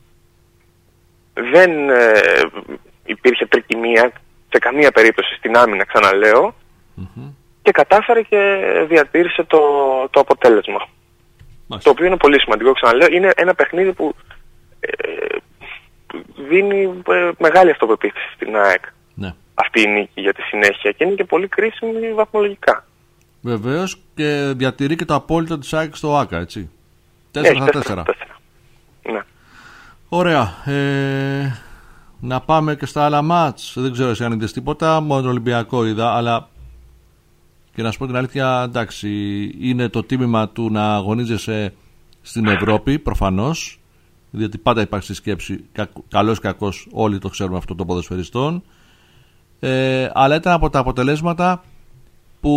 Δεν ε, υπήρχε τρικυμία σε καμία περίπτωση στην άμυνα, ξαναλέω. Mm-hmm. Και κατάφερε και διατήρησε το, το αποτέλεσμα. Μάλιστα. Το οποίο είναι πολύ σημαντικό, ξαναλέω. Είναι ένα παιχνίδι που ε, δίνει ε, μεγάλη αυτοπεποίθηση στην ΑΕΚ. Ναι. Αυτή η νίκη για τη συνέχεια, και είναι και πολύ κρίσιμη βαθμολογικά. Βεβαίως, και διατηρεί και το απόλυτο της ΑΕΚ στο ΆΚΑ, έτσι. τέσσερα στα τέσσερα. Ναι. Ωραία. Ε, να πάμε και στα άλλα μάτς. Δεν ξέρω εσύ αν είδες τίποτα. Μόνο τον Ολυμπιακό είδα, αλλά και να σου πω την αλήθεια, εντάξει, είναι το τίμημα του να αγωνίζεσαι στην Ευρώπη, προφανώς, διότι πάντα υπάρχει στη σκέψη, καλός ή κακός, όλοι το ξέρουμε αυτό των ποδοσφαιριστών. Ε, αλλά ήταν από τα αποτελέσματα που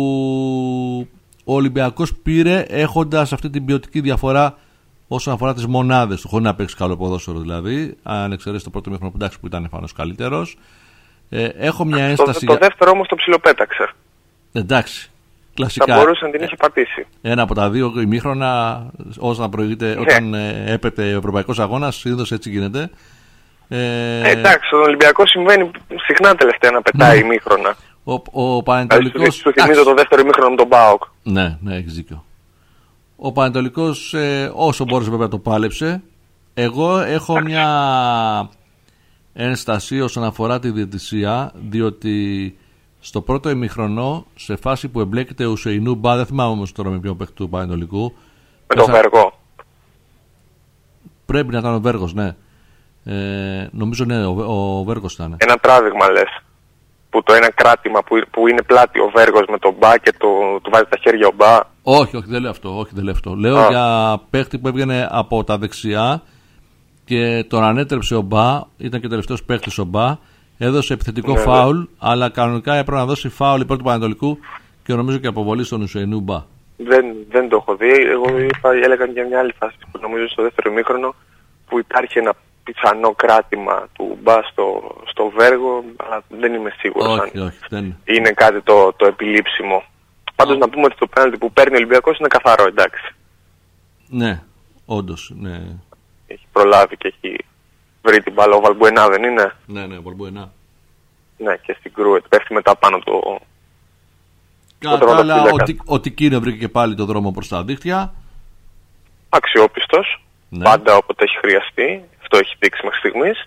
ο Ολυμπιακός πήρε έχοντας αυτή την ποιοτική διαφορά όσον αφορά τις μονάδες του, χωρίς να παίξει καλό ποδόσφαιρο δηλαδή, αν εξαιρέσει το πρώτο μήχρονο που, που ήταν εμφανώς καλύτερος. Ε, έχω μια ένσταση. Το, το δεύτερο όμως το ψιλοπέταξε. Εντάξει. Κλασικά. Θα μπορούσε να την είχε πατήσει. Ένα από τα δύο ημίχρονα, όταν, προηγείται, ναι. όταν ε, έπεται ο ευρωπαϊκός αγώνας, συνήθως έτσι γίνεται. Ε, ε, εντάξει, στον Ολυμπιακό συμβαίνει συχνά τελευταία να πετάει ναι. ημίχρονα. Ο, ο Πανετολικός. Σου θυμίζω το δεύτερο ημίχρονο με τον ΠΑΟΚ. Ναι, ναι, έχεις δίκιο. Ο Πανετολικός ε, όσο μπόρεσε βέβαια το πάλεψε. Εγώ έχω μια ένσταση όσον αφορά τη διαιτησία, διότι στο πρώτο ημιχρονό, σε φάση που εμπλέκεται ο Ουσεϊνού Μπα, δεν θυμάμαι όμως τώρα με ποιον παίχτη του Πανετολικού. Με τον Βέργο. Πρέπει να ήταν ο Βέργος, ναι. Ε, νομίζω ναι, ο, ο Βέργος ήταν. Ένα τράβηγμα λες. Που το ένα κράτημα που, που είναι πλάτη ο Βέργος με τον Μπα και το, του βάζει τα χέρια ο Μπα. Όχι, όχι, δεν λέω αυτό. Όχι, δεν λέω αυτό. Λέω Α. για παίχτη που έβγαινε από τα δεξιά και τον ανέτρεψε ο Μπα. Ήταν και τελευταίος παίχτης ο Μπα. Έδωσε επιθετικό ναι, φάουλ, ναι. αλλά κανονικά έπρεπε να δώσει φάουλ υπέρ του Πανετολικού και νομίζω και αποβολή στον Ουσεϊνού Μπα. Δεν, δεν το έχω δει. Εγώ είπα, έλεγαν για μια άλλη φάση που νομίζω στο δεύτερο ημίχρονο που υπάρχει ένα πιθανό κράτημα του Μπα στο, στο Βέργο, αλλά δεν είμαι σίγουρος Όχι, αν όχι, δεν. είναι κάτι το, το επιλήψιμο. Πάντως να πούμε ότι το πέναλτι που παίρνει ο Ολυμπιακός είναι καθαρό, εντάξει. Ναι, όντως, ναι. Έχει προλάβει και έχει βρει την μπάλα. Ο Βαλμπουενά δεν είναι? Ναι, ναι, Βαλμπουενά. Ναι, και στην Κρούετ πέφτει μετά πάνω το... Κατά τα άλλα, ο Τικίνο βρήκε και πάλι το δρόμο προς τα δίχτυα. Αξιόπιστος, ναι. Πάντα όποτε έχει χρειαστεί. Αυτό έχει δείξει μέχρι στιγμής.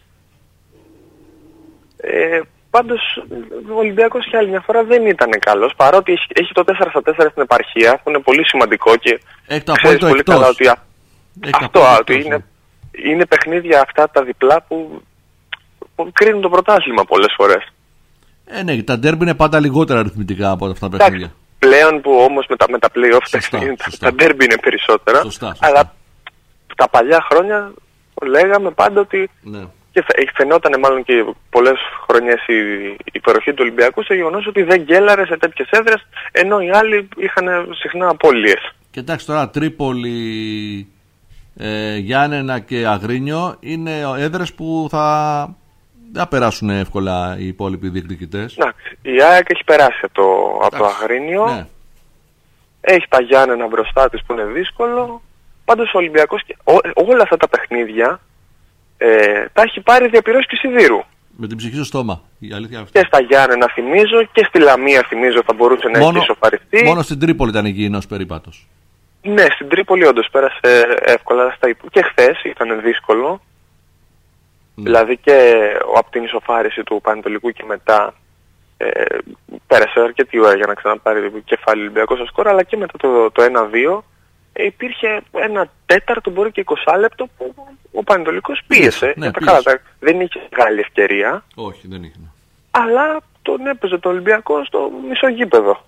Ε, πάντως ο Ολυμπιακός και άλλη μια φορά δεν ήταν καλός, παρότι έχει, έχει το τέσσερα στα τέσσερα στην επαρχία που είναι πολύ σημαντικό και ξέρεις πολύ εκτός. καλά ότι α, αυτό εκτός, ότι είναι, είναι παιχνίδια αυτά τα διπλά που, που κρίνουν το πρωτάθλημα πολλές φορές. Ε, ναι, τα ντέρμπι είναι πάντα λιγότερα αριθμητικά από αυτά τα παιχνίδια. Εντάξει, πλέον που όμως με τα, με τα play-off σωστά, σωστά. τα ντέρμπι είναι περισσότερα, σωστά, σωστά. αλλά τα παλιά χρόνια λέγαμε πάντα ότι ναι. και φαινόταν μάλλον και πολλές χρονιές η, η υπεροχή του Ολυμπιακού στο γεγονός ότι δεν γκέλαρε σε τέτοιες έδρες, ενώ οι άλλοι είχαν συχνά απώλειες. Και εντάξει τώρα Τρίπολη, ε, Γιάννενα και Αγρίνιο είναι έδρες που θα δεν θα περάσουν εύκολα οι υπόλοιποι διεκδικητές. Εντάξει, η ΑΕΚ έχει περάσει από το, από το Αγρίνιο, ναι. Έχει τα Γιάννενα μπροστά της που είναι δύσκολο, πάντως ο Ολυμπιακός και ό, όλα αυτά τα παιχνίδια Ε, τα έχει πάρει διαπυρός και σιδήρου. Με την ψυχή στο στόμα. Η αλήθεια αυτή. Και στα Γιάννενα θυμίζω και στη Λαμία θυμίζω θα μπορούσε να μόνο, έχει ισοφαριστεί. Μόνο στην Τρίπολη ήταν υγιεινός περίπατος. Ναι, στην Τρίπολη όντως πέρασε εύκολα. Στα υπ... Και χθες ήταν δύσκολο. Ναι. Δηλαδή και από την ισοφάριση του Πανετολικού και μετά ε, πέρασε αρκετή ώρα για να ξαναπάρει το κεφάλι Ολυμπιακός στο σκορ, αλλά και μετά το, το ένα δύο υπήρχε ένα τέταρτο, μπορεί και είκοσι λεπτό που ο Πανετολικός πίεσε. Ναι, τα καλά, δεν είχε μεγάλη ευκαιρία. Όχι, δεν είχε. Αλλά τον έπαιζε το Ολυμπιακό στο μισό γήπεδο.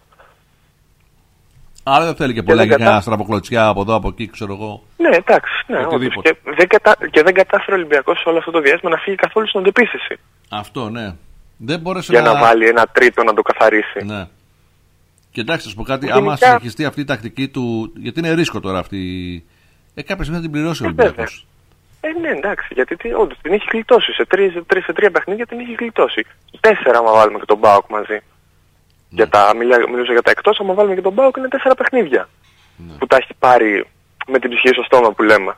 Άρα δεν θέλει και πολλά για κατα... μια στραβοκλωτσιά από εδώ, από εκεί, ξέρω εγώ. Ναι, εντάξει. Ναι, και, δεν κατα... και δεν κατάφερε ο Ολυμπιακός σε όλο αυτό το διάστημα να φύγει καθόλου στην αντεπίθεση. Αυτό, ναι. Δεν μπόρεσε για να... να βάλει ένα τρίτο να το καθαρίσει. Ναι. Και εντάξει, θα σου πω κάτι, γενικά... άμα συνεχιστεί αυτή η τακτική του. Γιατί είναι ρίσκο τώρα αυτή. Ε, κάποια στιγμή θα την πληρώσει ο Ολυμπιακός. Ε, ναι, εντάξει, γιατί τι, όντως την έχει γλιτώσει. Σε τρία, σε τρία, σε τρία παιχνίδια την έχει γλιτώσει. Τέσσερα, άμα βάλουμε και τον Μπάουκ μαζί. Ναι. Για τα, μιλά, μιλούσα για τα εκτός, άμα βάλουμε και τον Μπάουκ είναι τέσσερα παιχνίδια. Ναι. Που τα έχει πάρει με την ψυχή στο στόμα που λέμε.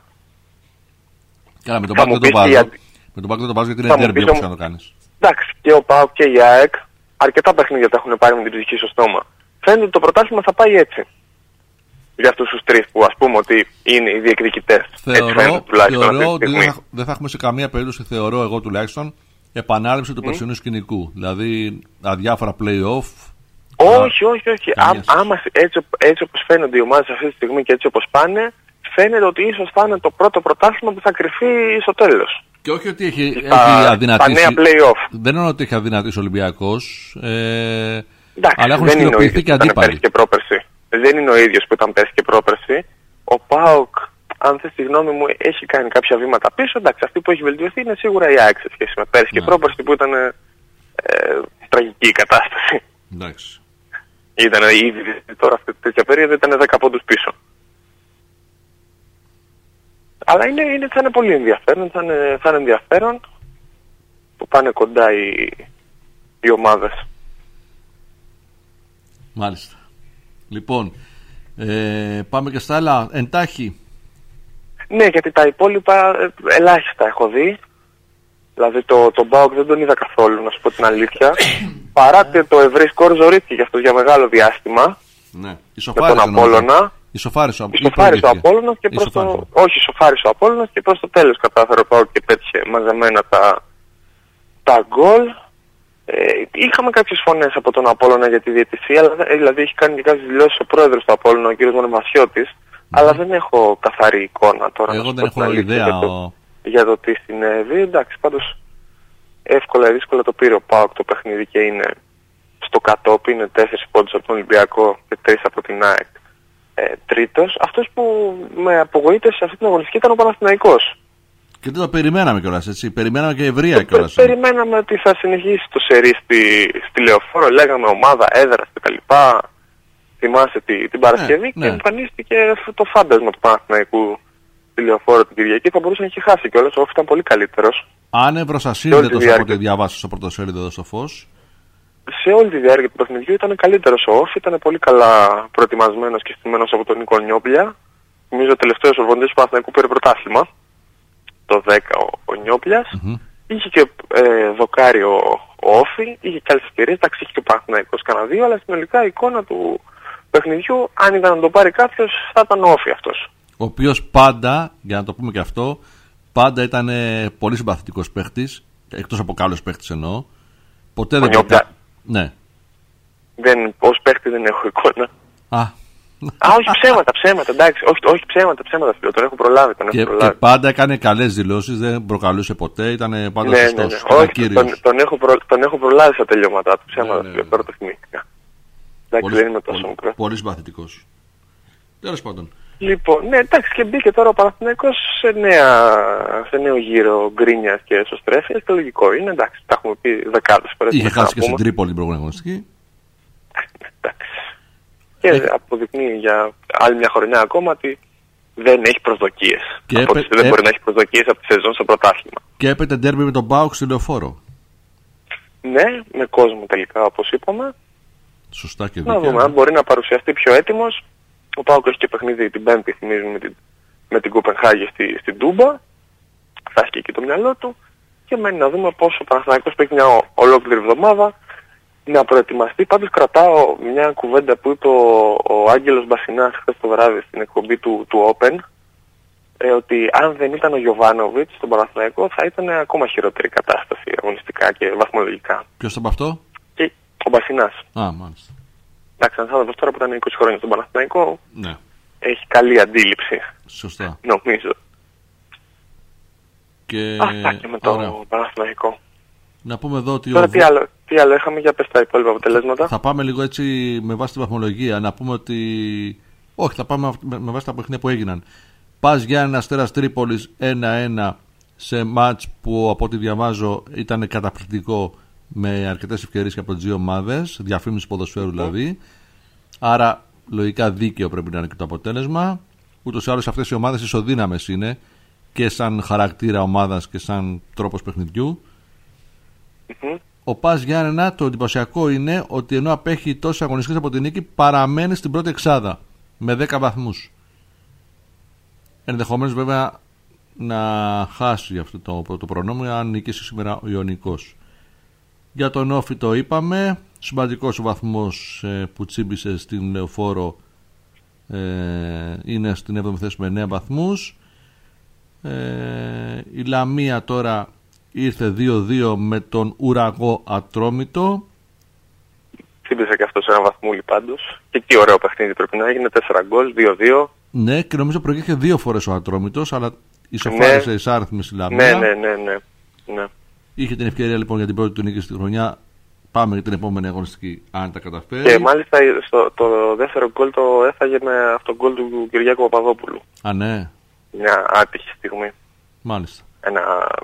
Καλά, με τον Μπάουκ δεν το βάζω. Για... Με τον Μπάουκ δεν το βάζω γιατί είναι ντέρμπι όπως να το κάνεις. Εντάξει, και ο Πάουκ και η ΑΕΚ αρκετά παιχνίδια τα έχουν πάρει με την ψυχή στο στόμα. Φαίνεται ότι το πρωτάθλημα θα πάει έτσι. Για αυτούς τους τρεις που ας πούμε ότι είναι οι διεκδικητές. Θεωρώ, φαίνεται, θεωρώ ότι δεν θα, δεν θα έχουμε σε καμία περίπτωση, θεωρώ εγώ τουλάχιστον, επανάληψη του mm. περσινού σκηνικού. Δηλαδή αδιάφορα play-off. Όχι, όχι, όχι. Ά, άμα έτσι, έτσι όπως φαίνονται οι ομάδες αυτή τη στιγμή και έτσι όπως πάνε, φαίνεται ότι ίσως θα είναι το πρώτο πρωτάθλημα που θα κρυφεί στο τέλος. Και όχι ότι έχει, τα, έχει αδυνατήσει. Τα νέα play-off. Δεν εννοώ ότι έχει αδυνατήσει ο Ολυμπιακός. Ε, Εντάξει, αλλά έχουν σκηνοποιηθεί και αντίπαλοι. Δεν είναι ο ίδιος που ήταν πέρσι και πρόπερσι. Ο ΠΑΟΚ, αν θες τη γνώμη μου, έχει κάνει κάποια βήματα πίσω. Εντάξει, αυτή που έχει βελτιωθεί είναι σίγουρα η ΑΕΚ σε σχέση με πέρσι ναι. και πρόπερσι που ήταν ε, ε, τραγική η κατάσταση. Εντάξει. Ήταν ήδη τώρα αυτή τέτοια περίοδο ήταν δέκα πόντους πίσω. Αλλά είναι, είναι, θα είναι πολύ ενδιαφέρον, θα είναι, θα είναι ενδιαφέρον που πάνε κοντά οι, οι ομάδες. Μάλιστα. Λοιπόν, ε, πάμε και στα άλλα εντάχει. Ναι, γιατί τα υπόλοιπα ε, ελάχιστα έχω δει. Δηλαδή το, το Μπάουκ δεν τον είδα καθόλου, να σου πω την αλήθεια. Παρά το ευρύ σκορ ζωρίστηκε αυτό για μεγάλο διάστημα. Ναι. Με τον Απόλλωνα. Ισοφάρισε ο Απόλλωνας και προς το... Όχι, ισοφάρισε ο Απόλλωνας και προς το τέλος κατάφερε ο Πάουκ και πέτυχε μαζεμένα τα, τα γκολ. Ε, είχαμε κάποιες φωνές από τον Απόλλωνα για τη διαιτησία, δηλαδή έχει κάνει και κάποιες δηλώσεις ο πρόεδρος του Απόλλωνα, ο κ. Μονεμαθιώτης, mm. αλλά δεν έχω καθαρή εικόνα τώρα. Εγώ δεν έχω ιδέα. Για το, για το τι συνέβη. Εντάξει, πάντως εύκολα ή δύσκολα το πήρε ο ΠΑΟΚ το παιχνίδι και είναι στο κατόπι, είναι τέσσερις πόντους από τον Ολυμπιακό και τρεις από την ΑΕΚ. Ε, τρίτος, αυτός που με απογοήτευσε σε αυτή την αγωνιστική ήταν ο Παναθηναϊκός. Και δεν το περιμέναμε κιόλας, έτσι. Περιμέναμε και ευρεία κιόλας. Πε, περιμέναμε ότι θα συνεχίσει το σερί στη, στη Λεωφόρο, λέγαμε ομάδα, έδρας κτλ. Θυμάσαι τη, την Παρασκευή ναι, και ναι. εμφανίστηκε το φάντασμα του Παναθηναϊκού στη Λεωφόρο την Κυριακή. Θα μπορούσε να έχει χάσει κιόλας, ο Όφη ήταν πολύ καλύτερος. Άνευρος ασύνδετος από ό,τι διαβάσεις στο πρωτοσέλιδο εδώ στο Φως. Σε όλη τη διάρκεια του παιχνιδιού ήταν καλύτερος ο Όφη, ήταν πολύ καλά προετοιμασμένος και στημένος από τον Νίκο Νιόπλια. Νομίζω ο τελευταίος ορβοντής του Παναθηναϊκού πήρε πρωτάθλημα. Το δέκα ο, ο Νιόπλιας. Mm-hmm. Είχε και ε, δοκάρι ο, ο Όφη, είχε και άλλες ευκαιρίες, εντάξει είχε και ο Παναθηναϊκός κανένα δύο, αλλά συνολικά η εικόνα του παιχνιδιού, αν ήταν να το πάρει κάποιος, θα ήταν ο Όφη αυτός. Ο οποίος πάντα, για να το πούμε και αυτό, πάντα ήταν ε, πολύ συμπαθητικός παίχτης, εκτός από καλός παίχτης εννοώ. Ποτέ δεν πήρε. Ναι. Δεν, ως παίχτη δεν έχω εικόνα. Α. Α, όχι ψέματα, ψέματα, εντάξει, όχι, όχι ψέματα, ψέματα, φίλο, τον έχω προλάβει, τον και, έχω προλάβει. Και πάντα έκανε καλές δηλώσεις, δεν προκαλούσε ποτέ, ήταν πάντα ναι, σωστός. Ναι, ναι. Όχι, τον, τον, έχω προ, τον έχω προλάβει στα τελειώματά του, ψέματα, ναι, ναι, ναι. Τώρα το θυμήθηκα. Εντάξει, δεν είμαι τόσο μικρό. Πολύ συμπαθητικός. Τέλος πάντων. Λοιπόν, ναι, εντάξει, και μπήκε τώρα ο Παναθηναϊκός σε, σε νέο γύρο γκρίνιας και εσωστρέφειας και λογικό είναι, εντάξει, τα έχουμε πει δεκάδες φορές. Είχε χάσει και στην Τρίπολη την προηγούμενη αγωνιστική. Εντάξει. Και ε... αποδεικνύει για άλλη μια χρονιά ακόμα ότι δεν έχει προσδοκίες. Και από έπαι... δεν ε... μπορεί να έχει προσδοκίες από τη σεζόν στο πρωτάθλημα. Και έπεται ντέρμπι με τον ΠΑΟΚ στη Λεωφόρο. Ναι, με κόσμο τελικά όπως είπαμε. Σωστά και δίκαια. Να δούμε αν μπορεί να παρουσιαστεί πιο έτοιμος. Ο ΠΑΟΚ έχει και παιχνίδι την Πέμπτη, θυμίζουμε, με την, με την Κοπενχάγη στη, στην Τούμπα. Θα έχει και εκεί το μυαλό του. Και μένει να δούμε πώς ο Παναθηναϊκός παίξει μια ολόκληρη εβδομάδα να προετοιμαστεί. Πάντως κρατάω μια κουβέντα που είπε ο, ο Άγγελος Μπασινάς χθες το βράδυ στην εκπομπή του, του Open, ε, ότι αν δεν ήταν ο Γιοβάνοβιτς στον Παναθηναϊκό θα ήταν ακόμα χειρότερη κατάσταση αγωνιστικά και βαθμολογικά. Ποιος ήταν αυτό? Και ο Μπασινάς. Α, μάλιστα. Εντάξει, ένας άνθρωπος τώρα που ήταν είκοσι χρόνια στον Παναθηναϊκό, ναι, έχει καλή αντίληψη. Σωστά. Νομίζω. Και... Αυτά και με το Ωραία. Παναθηναϊκό. Να πούμε εδώ ότι... Τώρα ο... τι, άλλο, τι άλλο είχαμε για πες τα υπόλοιπα αποτελέσματα. Θα πάμε λίγο έτσι με βάση τη βαθμολογία. Να πούμε ότι... Όχι, θα πάμε με βάση τα παιχνίδια που έγιναν. Πας Γιάννενα Αστέρας Τρίπολης ένα ένα σε μάτς που από ό,τι διαβάζω ήταν καταπληκτικό, με αρκετές ευκαιρίες και από τις δύο ομάδες, διαφήμιση ποδοσφαίρου δηλαδή. Άρα λογικά δίκαιο πρέπει να είναι και το αποτέλεσμα. Ούτως ή άλλως αυτές οι ομάδες ισοδύναμες είναι και σαν χαρακτήρα ομάδας και σαν τρόπος παιχνιδιού. Mm-hmm. Ο Πας Γιάννενα, το εντυπωσιακό είναι ότι ενώ απέχει τόσες αγωνιστικές από την νίκη, παραμένει στην πρώτη εξάδα με δέκα βαθμούς. Ενδεχομένως βέβαια να χάσει αυτό το πρώτο προνόμιο αν νικήσει σήμερα ο Ιωνικός. Για τον Όφη το είπαμε, σημαντικός ο βαθμός ε, που τσίμπησε στην Λεωφόρο, ε, είναι στην έβδομη θέση με εννέα βαθμούς. Ε, η Λαμία τώρα ήρθε δύο δύο με τον Ουραγό Ατρόμητο. Τσίμπησε και αυτό σε ένα βαθμούλι πάντως. Και εκεί ωραίο παιχνίδι πρέπει να έγινε, τέσσερα γκολ, δύο δύο. Ναι, και νομίζω προηγήθηκε δύο φορές ο Ατρόμητος, αλλά ισοφάρισε ναι, εισάρθμιση η Λαμία. Ναι, ναι, ναι, ναι, ναι. Είχε την ευκαιρία λοιπόν για την πρώτη του νίκη στη χρονιά. Πάμε για την επόμενη αγωνιστική, αν τα καταφέρει. Και μάλιστα στο, το δεύτερο γκολ το έφαγε με αυτό γκολ του Κυριάκου Παπαδόπουλου. Α, ναι. Μια άτυχη στιγμή. Μάλιστα. Ένα,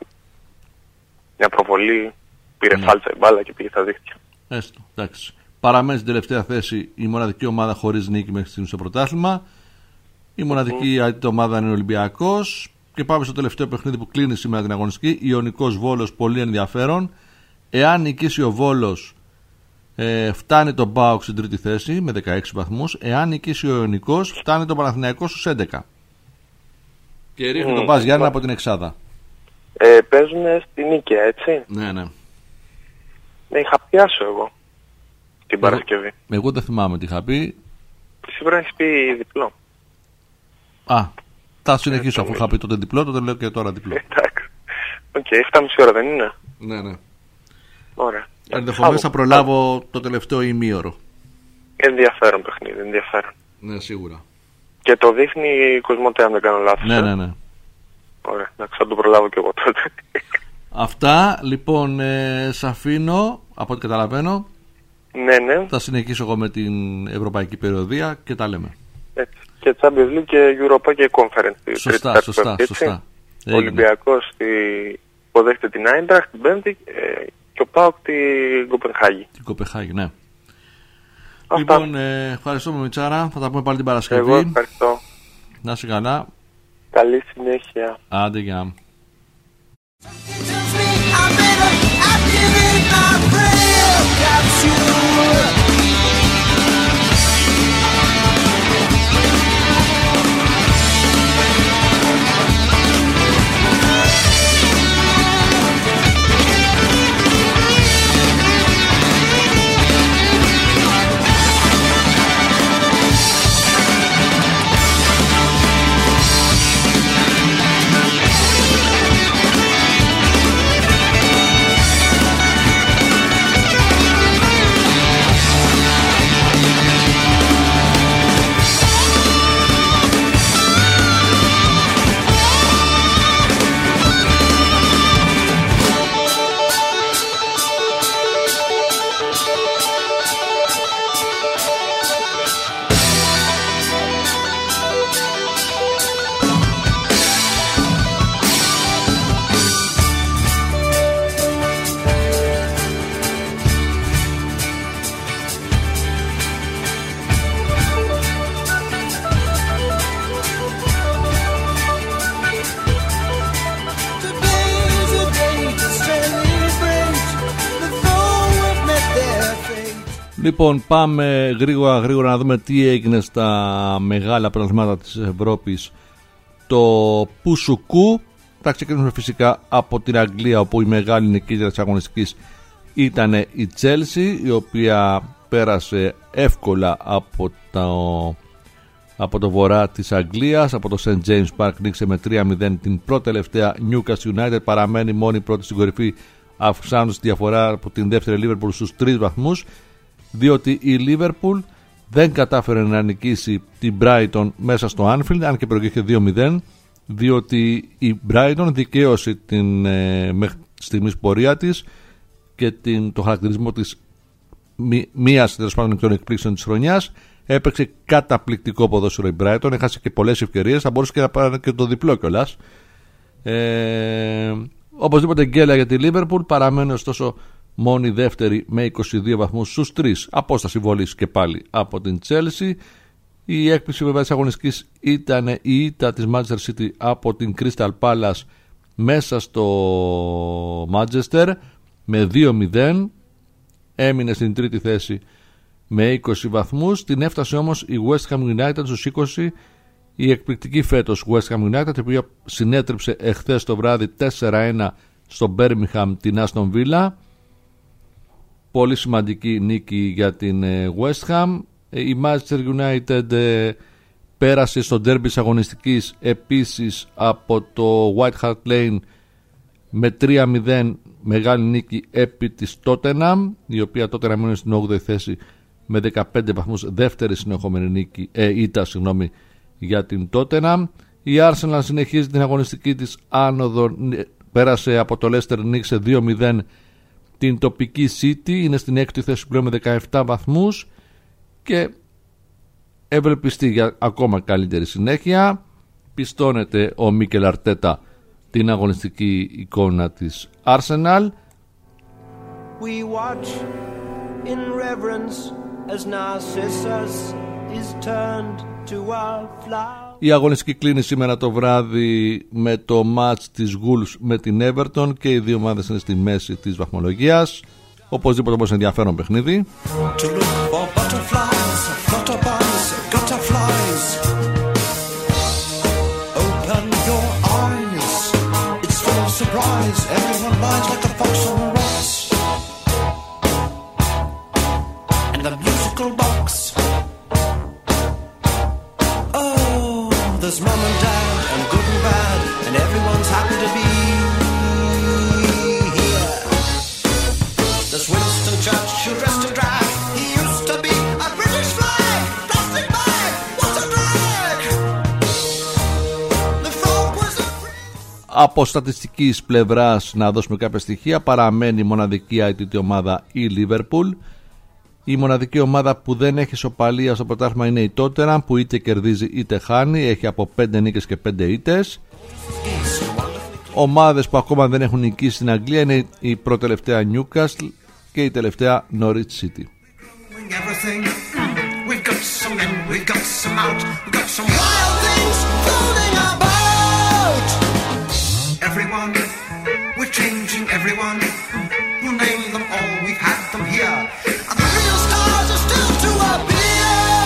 μια προβολή, πήρε ναι. φάλτσα η μπάλα και πήγε στα δίχτυα. Έστω, εντάξει. Παραμένει στην τελευταία θέση η μοναδική ομάδα χωρίς νίκη μέχρι στιγμή στο πρωτάθλημα. Η μοναδική mm. ομάδα είναι ο Ολυμπιακός. Και πάμε στο τελευταίο παιχνίδι που κλείνει σήμερα την αγωνιστική. Ιωνικός Βόλος, πολύ ενδιαφέρον. Εάν νικήσει ο Βόλος, ε, φτάνει τον ΠΑΟΚ στην τρίτη θέση με δεκαέξι βαθμούς. Εάν νικήσει ο Ιωνικός, φτάνει τον Παναθηναϊκό στους έντεκα. Και ρίχνει mm. τον Πας Γιάννενα από την εξάδα. Ε, παίζουν στη Νίκαια, έτσι. Ναι, ναι. Ναι, είχα πιάσω εγώ την Παρασκευή. Εγώ, εγώ δεν θυμάμαι τι είχα πει. Σίγουρα έχεις πει διπλό. Α, θα συνεχίσω αφού είχα πει τότε διπλό, τότε λέω και τώρα διπλό. Εντάξει. Οκ, okay, εφτά και μισή ώρα δεν είναι. Ναι, ναι. Ωραία. Ενδεχομένως θα προλάβω το τελευταίο ημίωρο. Ενδιαφέρον παιχνίδι, ενδιαφέρον. Ναι, σίγουρα. Και το δείχνει η Κοσμοτέ, αν δεν κάνω λάθος. Ναι, ναι, ναι. Ωραία, να θα το προλάβω και εγώ τότε. Αυτά, λοιπόν, ε, σ' αφήνω, από ό,τι καταλαβαίνω. Ναι, ναι. Θα συνεχίσω εγώ με την ευρωπαϊκή περιοδία και τα λέμε. Έτσι. Και Champions League και Europa και Conference. Σωστά, τρίτη, σωστά, πέμπτη, σωστά. Ο Ολυμπιακός τη... υποδέχεται την Άιντραχτ την Πέμπτη ε, και ο ΠΑΟΚ την Κοπενχάγη. Την Κοπενχάγη, ναι. Αυτά. Λοιπόν, ε, ευχαριστούμε Μιτσάρα. Θα τα πούμε πάλι την Παρασκευή. Εγώ ευχαριστώ. Να είσαι καλά. Καλή συνέχεια. Άντε, γεια. Λοιπόν, πάμε γρήγορα γρήγορα να δούμε τι έγινε στα μεγάλα πρωταθλήματα της Ευρώπης. Το Πουσουκού. Θα ξεκινήσουμε φυσικά από την Αγγλία, όπου η μεγάλη νικήτρια της αγωνιστικής ήταν η Τσέλσι, η οποία πέρασε εύκολα από το, από το βορρά της Αγγλίας, από το Σεντ James Park, νίκησε με τρία μηδέν την πρώτη τελευταία Newcastle United, παραμένει μόνη πρώτη στην κορυφή, αυξάνοντας τη διαφορά από την δεύτερη Liverpool στους τρεις βαθμούς, διότι η Liverpool δεν κατάφερε να νικήσει την Brighton μέσα στο Anfield, αν και προηγήθηκε δύο μηδέν, διότι η Brighton δικαίωσε την ε, μέχρι στιγμής πορεία της και την, το χαρακτηρισμό της μη, μίας τέλος πάντων των εκπλήξεων της χρονιάς. Έπαιξε καταπληκτικό ποδόσφαιρο η Brighton, έχασε και πολλές ευκαιρίες, θα μπορούσε και να πάρει και το διπλό κιόλας. Ε, οπωσδήποτε γκέλα για τη Liverpool, παραμένει ωστόσο μόνη δεύτερη με είκοσι δύο βαθμούς στους τρεις, απόσταση βολής και πάλι από την Chelsea. Η έκπληξη βέβαια της αγωνιστικής ήταν η ήττα της Manchester City από την Crystal Palace μέσα στο Manchester με δύο μηδέν. Έμεινε στην τρίτη θέση με είκοσι βαθμούς. Την έφτασε όμως η West Ham United στους είκοσι, η εκπληκτική φέτος West Ham United, η οποία συνέτριψε εχθές το βράδυ τέσσερα ένα στο Birmingham την Aston Villa. Πολύ σημαντική νίκη για την West Ham. Η Manchester United πέρασε στο ντέρμπι της αγωνιστικής επίσης από το White Hart Lane με τρία μηδέν, μεγάλη νίκη επί της Tottenham, η οποία Tottenham μένει στην όγδοη θέση με δεκαπέντε βαθμούς, δεύτερη συνεχόμενη νίκη, ε, ήττα συγγνώμη, για την Tottenham. Η Arsenal συνεχίζει την αγωνιστική της άνοδο, πέρασε από το Leicester, νίκησε δύο μηδέν την τοπική City, είναι στην έκτη θέση πλέον με δεκαεπτά βαθμούς και ευελπιστεί για ακόμα καλύτερη συνέχεια. Πιστώνεται ο Μίκελ Αρτέτα την αγωνιστική εικόνα της Arsenal. We watch in reverence as Narcissus is turned to a flower. Η αγωνιστική κλείνει σήμερα το βράδυ με το match της Wolves με την Everton και οι δύο ομάδες είναι στη μέση της βαθμολογίας. Οπωσδήποτε όμως ενδιαφέρον παιχνίδι. There's mom and dad and good and bad, and everyone's happy to be here. The Από στατιστικής πλευράς να δώσουμε κάποια στοιχεία. Παραμένει η μοναδική αιτητή ομάδα η Liverpool. Η μοναδική ομάδα που δεν έχει ισοπαλία στο πρωτάθλημα είναι η Tottenham, που είτε κερδίζει είτε χάνει. Έχει από πέντε νίκες και πέντε ήττες. Ομάδες που ακόμα δεν έχουν νικήσει στην Αγγλία είναι η προτελευταία Newcastle και η τελευταία Norwich City. Everyone, we're changing everyone. You name them all, we've had them here. And the real stars are still to appear.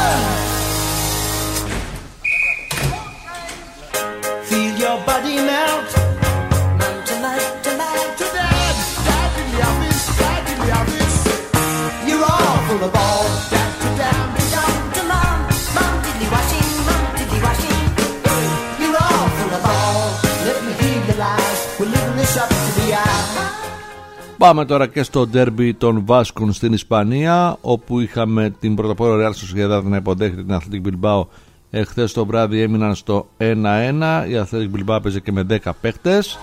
Feel your body melt. Mom tonight, tonight, to dad. Dad in the office, dad in the office. You're all full of all. Dad to dad, to dad to mom. Mom diddly washing, mom diddly washing. You're all full of all. Let me hear your lies. We're living this up to the eye. Πάμε τώρα και στο ντέρμπι των Βάσκων στην Ισπανία, όπου είχαμε την πρωτοπόρο Real Sociedad να υποδέχεται την Athletic Bilbao. Εχθές το βράδυ έμειναν στο ένα ένα. Η Athletic Bilbao παίζει και με δέκα παίχτες.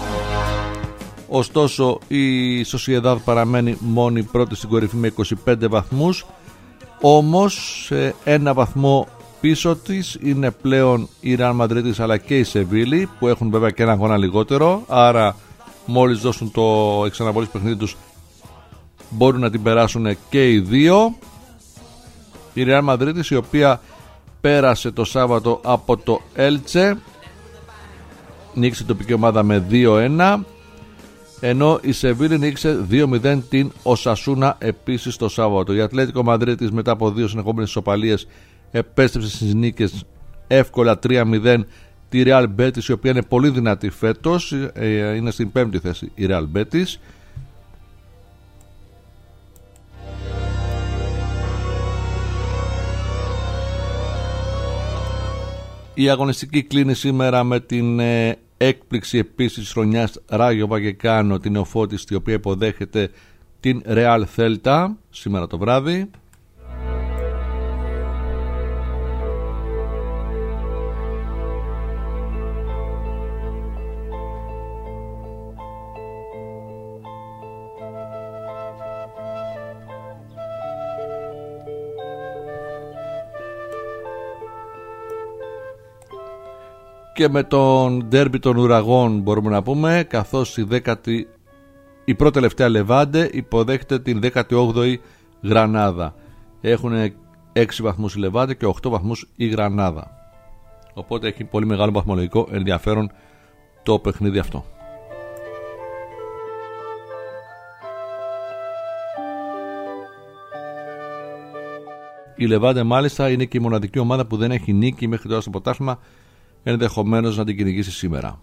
Ωστόσο η Sociedad παραμένει μόνη πρώτη στην κορυφή με είκοσι πέντε βαθμούς. Όμως σε ένα βαθμό πίσω της είναι πλέον η Real Madrid αλλά και η Σεβίλη, που έχουν βέβαια και ένα αγώνα λιγότερο. Άρα μόλις δώσουν το εξαναβολής παιχνίδι τους μπορούν να την περάσουν και οι δύο. Η Real Madrid, η οποία πέρασε το Σάββατο από το Έλτσε, νίκησε την τοπική ομάδα με δύο ένα, ενώ η Σεβίλη νίκησε δύο μηδέν την Οσασούνα επίσης το Σάββατο. Η Ατλέτικο Μαδρίτης μετά από δύο συνεχόμενες ισοπαλίες επέστρεψε στις νίκες εύκολα τρία μηδέν τη Real Betis, η οποία είναι πολύ δυνατή φέτος, είναι στην πέμπτη θέση η Real Betis. Η αγωνιστική κλείνει σήμερα με την ε, έκπληξη επίσης της χρονιάς Ράγιο Βαγεκάνο, την νεοφώτιστη, η οποία υποδέχεται την Real Celta σήμερα το βράδυ. Και με τον ντέρμπι των ουραγών μπορούμε να πούμε, καθώς η, δέκατη, η πρώτη τελευταία Λεβάντε υποδέχεται την δέκατη όγδοη Γρανάδα. Έχουν έξι βαθμούς η Λεβάντε και οκτώ βαθμούς η Γρανάδα. Οπότε έχει πολύ μεγάλο βαθμολογικό ενδιαφέρον το παιχνίδι αυτό. Η Λεβάντε μάλιστα είναι και η μοναδική ομάδα που δεν έχει νίκη μέχρι τώρα στο πρωτάθλημα, ενδεχομένως να την κυνηγήσει σήμερα.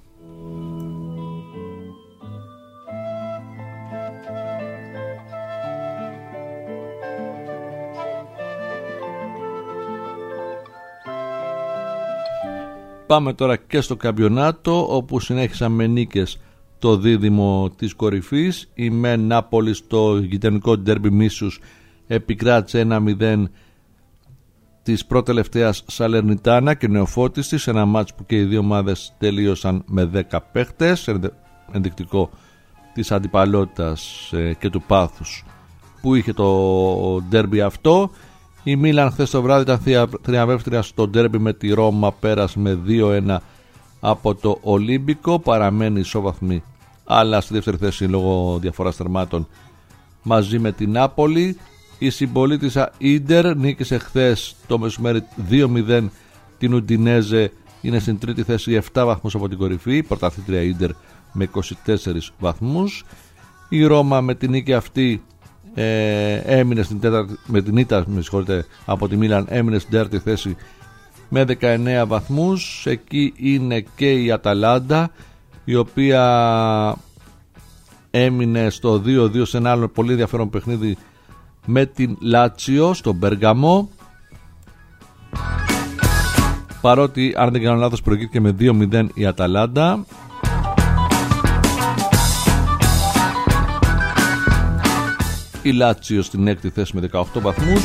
Πάμε τώρα και στο καμπιονάτο, όπου συνέχισαν με νίκες το δίδυμο της κορυφής. Η ΜΕΝ Νάπολη στο γειτονικό ντέρμπι μίσους επικράτησε ένα μηδέν της προτελευταίας Σαλερνιτάνα και νεοφώτιστη, σε ένα μάτς που και οι δύο ομάδες τελείωσαν με δέκα παίχτες, ενδεικτικό της αντιπαλότητας και του πάθους που είχε το ντέρμπι αυτό. Η Μίλαν χθες το βράδυ ήταν θριαμβεύτρια στο ντέρμπι με τη Ρώμα, πέρασε με δύο ένα από το Ολύμπικο, παραμένει ισόβαθμη αλλά στη δεύτερη θέση λόγω διαφοράς τερμάτων μαζί με την Νάπολη. Η συμπολίτησα Ίντερ νίκησε χθες το μεσημέρι δύο μηδέν την Ουντινέζε, είναι στην τρίτη θέση, επτά βαθμούς από την κορυφή, πρωταθλήτρια Ίντερ με είκοσι τέσσερις βαθμούς. Η Ρώμα με την νίκη αυτή ε, έμεινε στην τέταρτη, με την ήττα με συγχωρείτε, από τη Μίλαν έμεινε στην τέταρτη θέση με δεκαεννέα βαθμούς. Εκεί είναι και η Αταλάντα, η οποία έμεινε στο δύο δύο σε ένα άλλο πολύ ενδιαφέρον παιχνίδι με την Λάτσιο στο Μπέργαμο, παρότι αν δεν κάνω λάθος προηγήθηκε με δύο μηδέν η Αταλάντα. Η Λάτσιο στην έκτη θέση με δεκαοκτώ βαθμούς.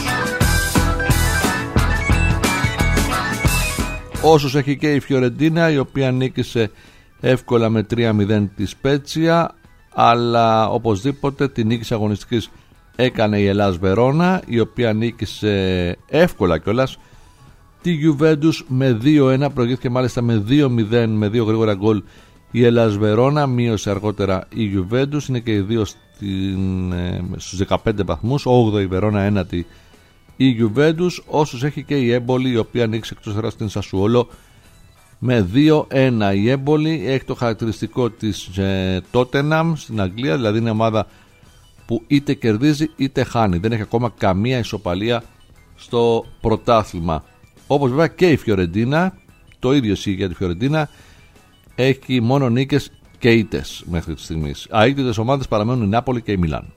Όσους έχει και η Φιωρεντίνα, η οποία νίκησε εύκολα με τρία μηδέν τη Σπέτσια, αλλά οπωσδήποτε την νίκη της αγωνιστικής έκανε η Ελλάς Βερόνα, η οποία νίκησε εύκολα κιόλας τη Juventus με δύο ένα, προηγήθηκε μάλιστα με δύο μηδέν με δύο γρήγορα γκολ η Ελλάς Βερόνα, μείωσε αργότερα η Juventus, είναι και οι δύο στην, ε, στους δεκαπέντε βαθμούς, όγδοη η Βερόνα, ένατη η Juventus, όσους έχει και η Έμπολη, η οποία ανοίξει εκτός έδρας στην Σασουόλο με δύο ένα. Η Έμπολη έχει το χαρακτηριστικό της ε, Tottenham στην Αγγλία, δηλαδή είναι ομάδα που είτε κερδίζει είτε χάνει, δεν έχει ακόμα καμία ισοπαλία στο πρωτάθλημα. Όπως βέβαια και η Φιωρεντίνα, το ίδιο ισχύει για τη Φιωρεντίνα, έχει μόνο νίκες και ήττες μέχρι τη στιγμή. Αίτητες ομάδες παραμένουν η Νάπολη και η Μιλάν.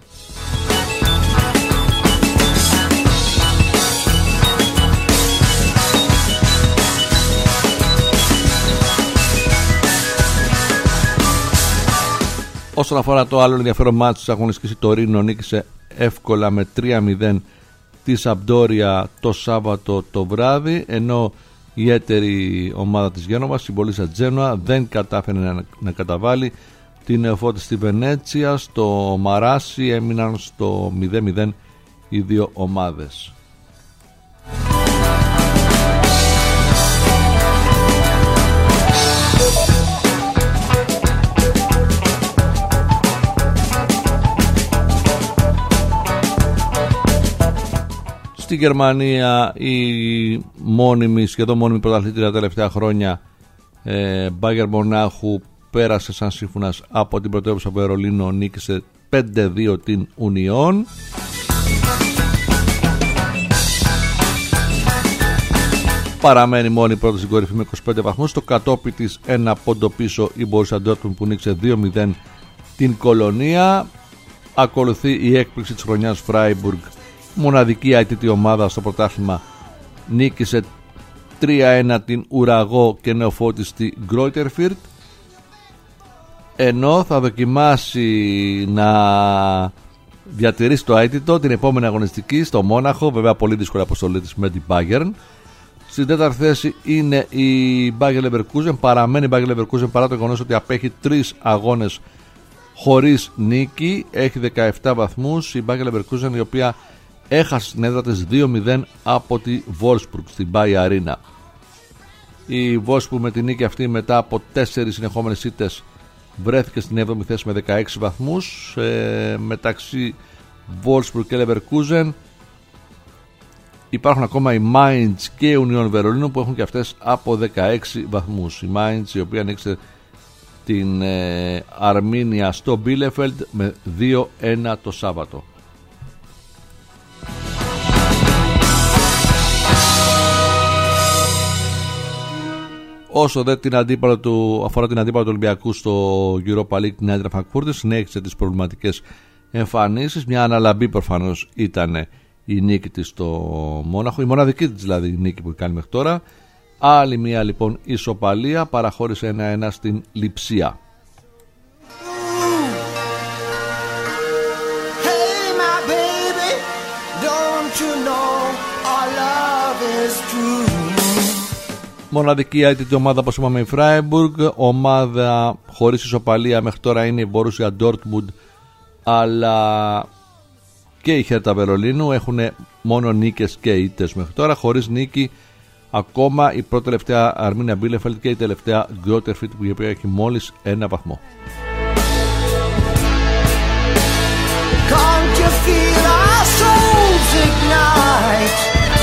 Όσον αφορά το άλλο ενδιαφέρον μάτσο της αγωνιστικής, η Τωρίνο νίκησε εύκολα με τρία μηδέν τη Σαμπντόρια το Σάββατο το βράδυ, ενώ η έτερη ομάδα της Γένοβας, η Μπολίσσα Τζένοα, δεν κατάφερε να, να καταβάλει την Νεοφώτη στη Βενέτσια. Στο Μαράσι έμειναν στο μηδέν μηδέν οι δύο ομάδες. Στη Γερμανία η μόνιμη, σχεδόν μόνιμη πρωταθλήτρια τα τελευταία χρόνια, ε, Μπάγερ Μονάχου, πέρασε σαν σύμφωνας από την πρωτεύουσα Βερολίνο, νίκησε πέντε δύο την Ουνιόν. Παραμένει μόνη πρώτη στην κορυφή με είκοσι πέντε βαθμούς. Στο κατόπι της ένα πόντο πίσω η Μπορούσια Ντόρτμουντ που νίκησε δύο μηδέν την Κολονία. Ακολουθεί η έκπληξη της χρονιάς Φράιμπουργκ, μοναδική αιτητή ομάδα στο πρωτάθλημα, νίκησε τρία ένα την Ουραγό και νεοφώτιστη Γκρόιτερφιρτ, ενώ θα δοκιμάσει να διατηρήσει το αίτητο την επόμενη αγωνιστική στο Μόναχο, βέβαια πολύ δύσκολη αποστολή της με την Bayern. Στην τέταρτη θέση είναι η Bayer Leverkusen, παραμένει η Bayer Leverkusen παρά το γεγονός ότι απέχει τρεις αγώνες χωρίς νίκη, έχει δεκαεπτά βαθμούς. Η Bayer Leverkusen, η οποία έχασε την έδρα της δύο μηδέν από τη Wolfsburg στην Bayer Arena. Η Wolfsburg με την νίκη αυτή μετά από τέσσερις συνεχόμενες ήττες βρέθηκε στην έβδομη θέση με δεκαέξι βαθμούς. Ε, μεταξύ Wolfsburg και Leverkusen υπάρχουν ακόμα η Mainz και η Union Βερολίνου που έχουν και αυτές από δεκαέξι βαθμούς. Η Mainz, η οποία ανοίξε την ε, Αρμίνια στο Bielefeld με δύο ένα το Σάββατο. Όσο δε την αντίπαλο του, αφορά την αντίπαλο του Ολυμπιακού στο Europa League, την Eintracht Frankfurt, συνέχισε τις προβληματικές εμφανίσεις. Μια αναλαμπή προφανώς ήταν η νίκη της στο Μόναχο, η μοναδική της δηλαδή η νίκη που κάνει μέχρι τώρα. Άλλη μια λοιπόν ισοπαλία, παραχώρησε ένα ένα στην Λειψία. Hey my baby, don't you know our love is true. Μοναδική αίτητη ομάδα, όπως είπαμε, η Φράιμπουργκ. Ομάδα χωρίς ισοπαλία μέχρι τώρα είναι η Μπορούσια Ντόρτμουντ, αλλά και η Χέρτα Βερολίνου έχουν μόνο νίκες και ήττες μέχρι τώρα. Χωρίς νίκη ακόμα η πρώτη τελευταία Αρμίνια Μπίλεφελντ και η τελευταία Γκρότερφιτ, που η οποία έχει μόλις ένα βαθμό. Can't you feel our souls ignite?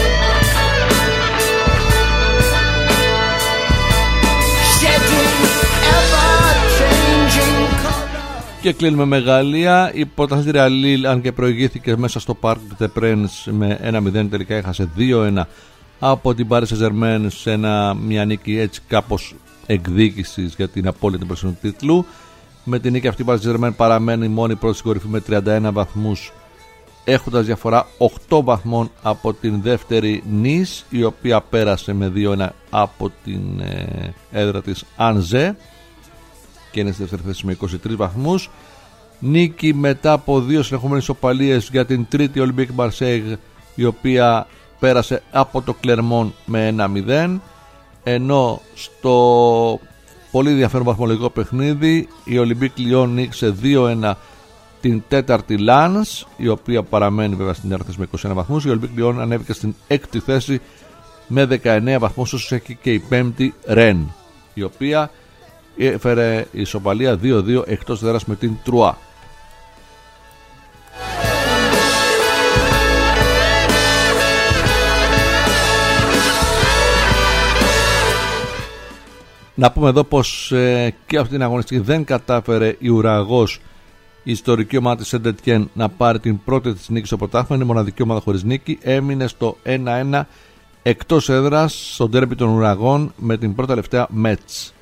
Και κλείνουμε με Γαλλία. Η πρωταθλήτρια Λίλ, αν και προηγήθηκε μέσα στο Parc des Princes με ένα μηδέν, τελικά έχασε δύο ένα από την Paris Saint-Germain σε ένα, μια νίκη έτσι κάπως εκδίκησης για την απόλυτη περσινού τίτλου. Με την νίκη αυτή η Paris Saint-Germain παραμένει μόνη πρώτη στην κορυφή με τριάντα ένα βαθμούς, έχοντας διαφορά οκτώ βαθμών από την δεύτερη Nice, η οποία πέρασε με δύο ένα από την ε, έδρα της Ανζέ και είναι στη δεύτερη θέση με είκοσι τρεις βαθμούς. Νίκη μετά από δύο συνεχόμενες ισοπαλίες για την τρίτη Olympique Marseille, η οποία πέρασε από το Clermont με ένα μηδέν, ενώ στο πολύ ενδιαφέρον βαθμολογικό παιχνίδι. Η Ολυμπίκ Λιόν νίκησε δύο ένα την τέταρτη Λάνς, η οποία παραμένει βέβαια στην τέταρτη θέση με είκοσι ένα βαθμούς. Η Ολυμπίκ Λιόν ανέβηκε στην έκτη θέση με δεκαεννέα βαθμούς, όσο έχει και η πέμπτη Ρεν, η οποία έφερε ισοπαλία δύο δύο εκτός έδρας με την Τρουά. Να πούμε εδώ πως ε, και αυτή την αγωνιστική δεν κατάφερε η Ουραγός, η ιστορική ομάδα της Σεντ-Ετιέν, να πάρει την πρώτη της νίκη στο πρωτάθλημα. Είναι η μοναδική ομάδα χωρίς νίκη. Έμεινε στο ένα ένα εκτός έδρας στο ντέρμπι των Ουραγών με την πρώτη τελευταία Μέτς.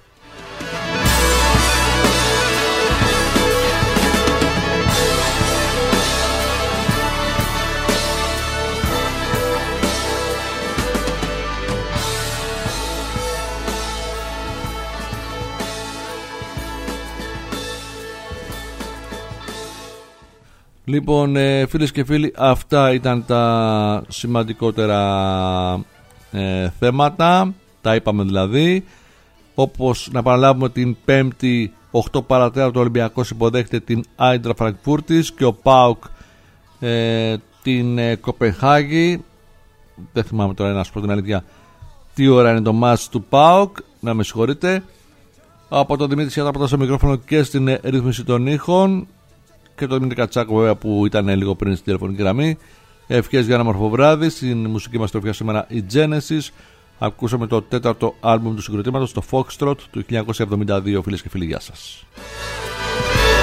Λοιπόν, ε, φίλες και φίλοι, αυτά ήταν τα σημαντικότερα ε, θέματα. Τα είπαμε δηλαδή. Όπως να παραλάβουμε, την Πέμπτη οκτώ παρά τέταρτο ο Ολυμπιακός υποδέχεται την Άιντρα Φραγκφούρτης και ο ΠΑΟΚ ε, την ε, Κοπενχάγη. Δεν θυμάμαι τώρα, να σου πω την αλήθεια, τι ώρα είναι το μάτς του ΠΑΟΚ, να με συγχωρείτε. Από τον Δημήτρη Σιάτα στο μικρόφωνο και στην ε, ρύθμιση των ήχων, και τον Δημήτρη Κατσάκο βέβαια που ήταν λίγο πριν στην τηλεφωνική γραμμή. Ευχές για ένα μορφό βράδυ. Στην μουσική μας τροφιά σήμερα η Genesis. Ακούσαμε το τέταρτο άλμπουμ του συγκροτήματος, το Foxtrot του χίλια εννιακόσια εβδομήντα δύο. Φίλες και φίλοι, γεια σας.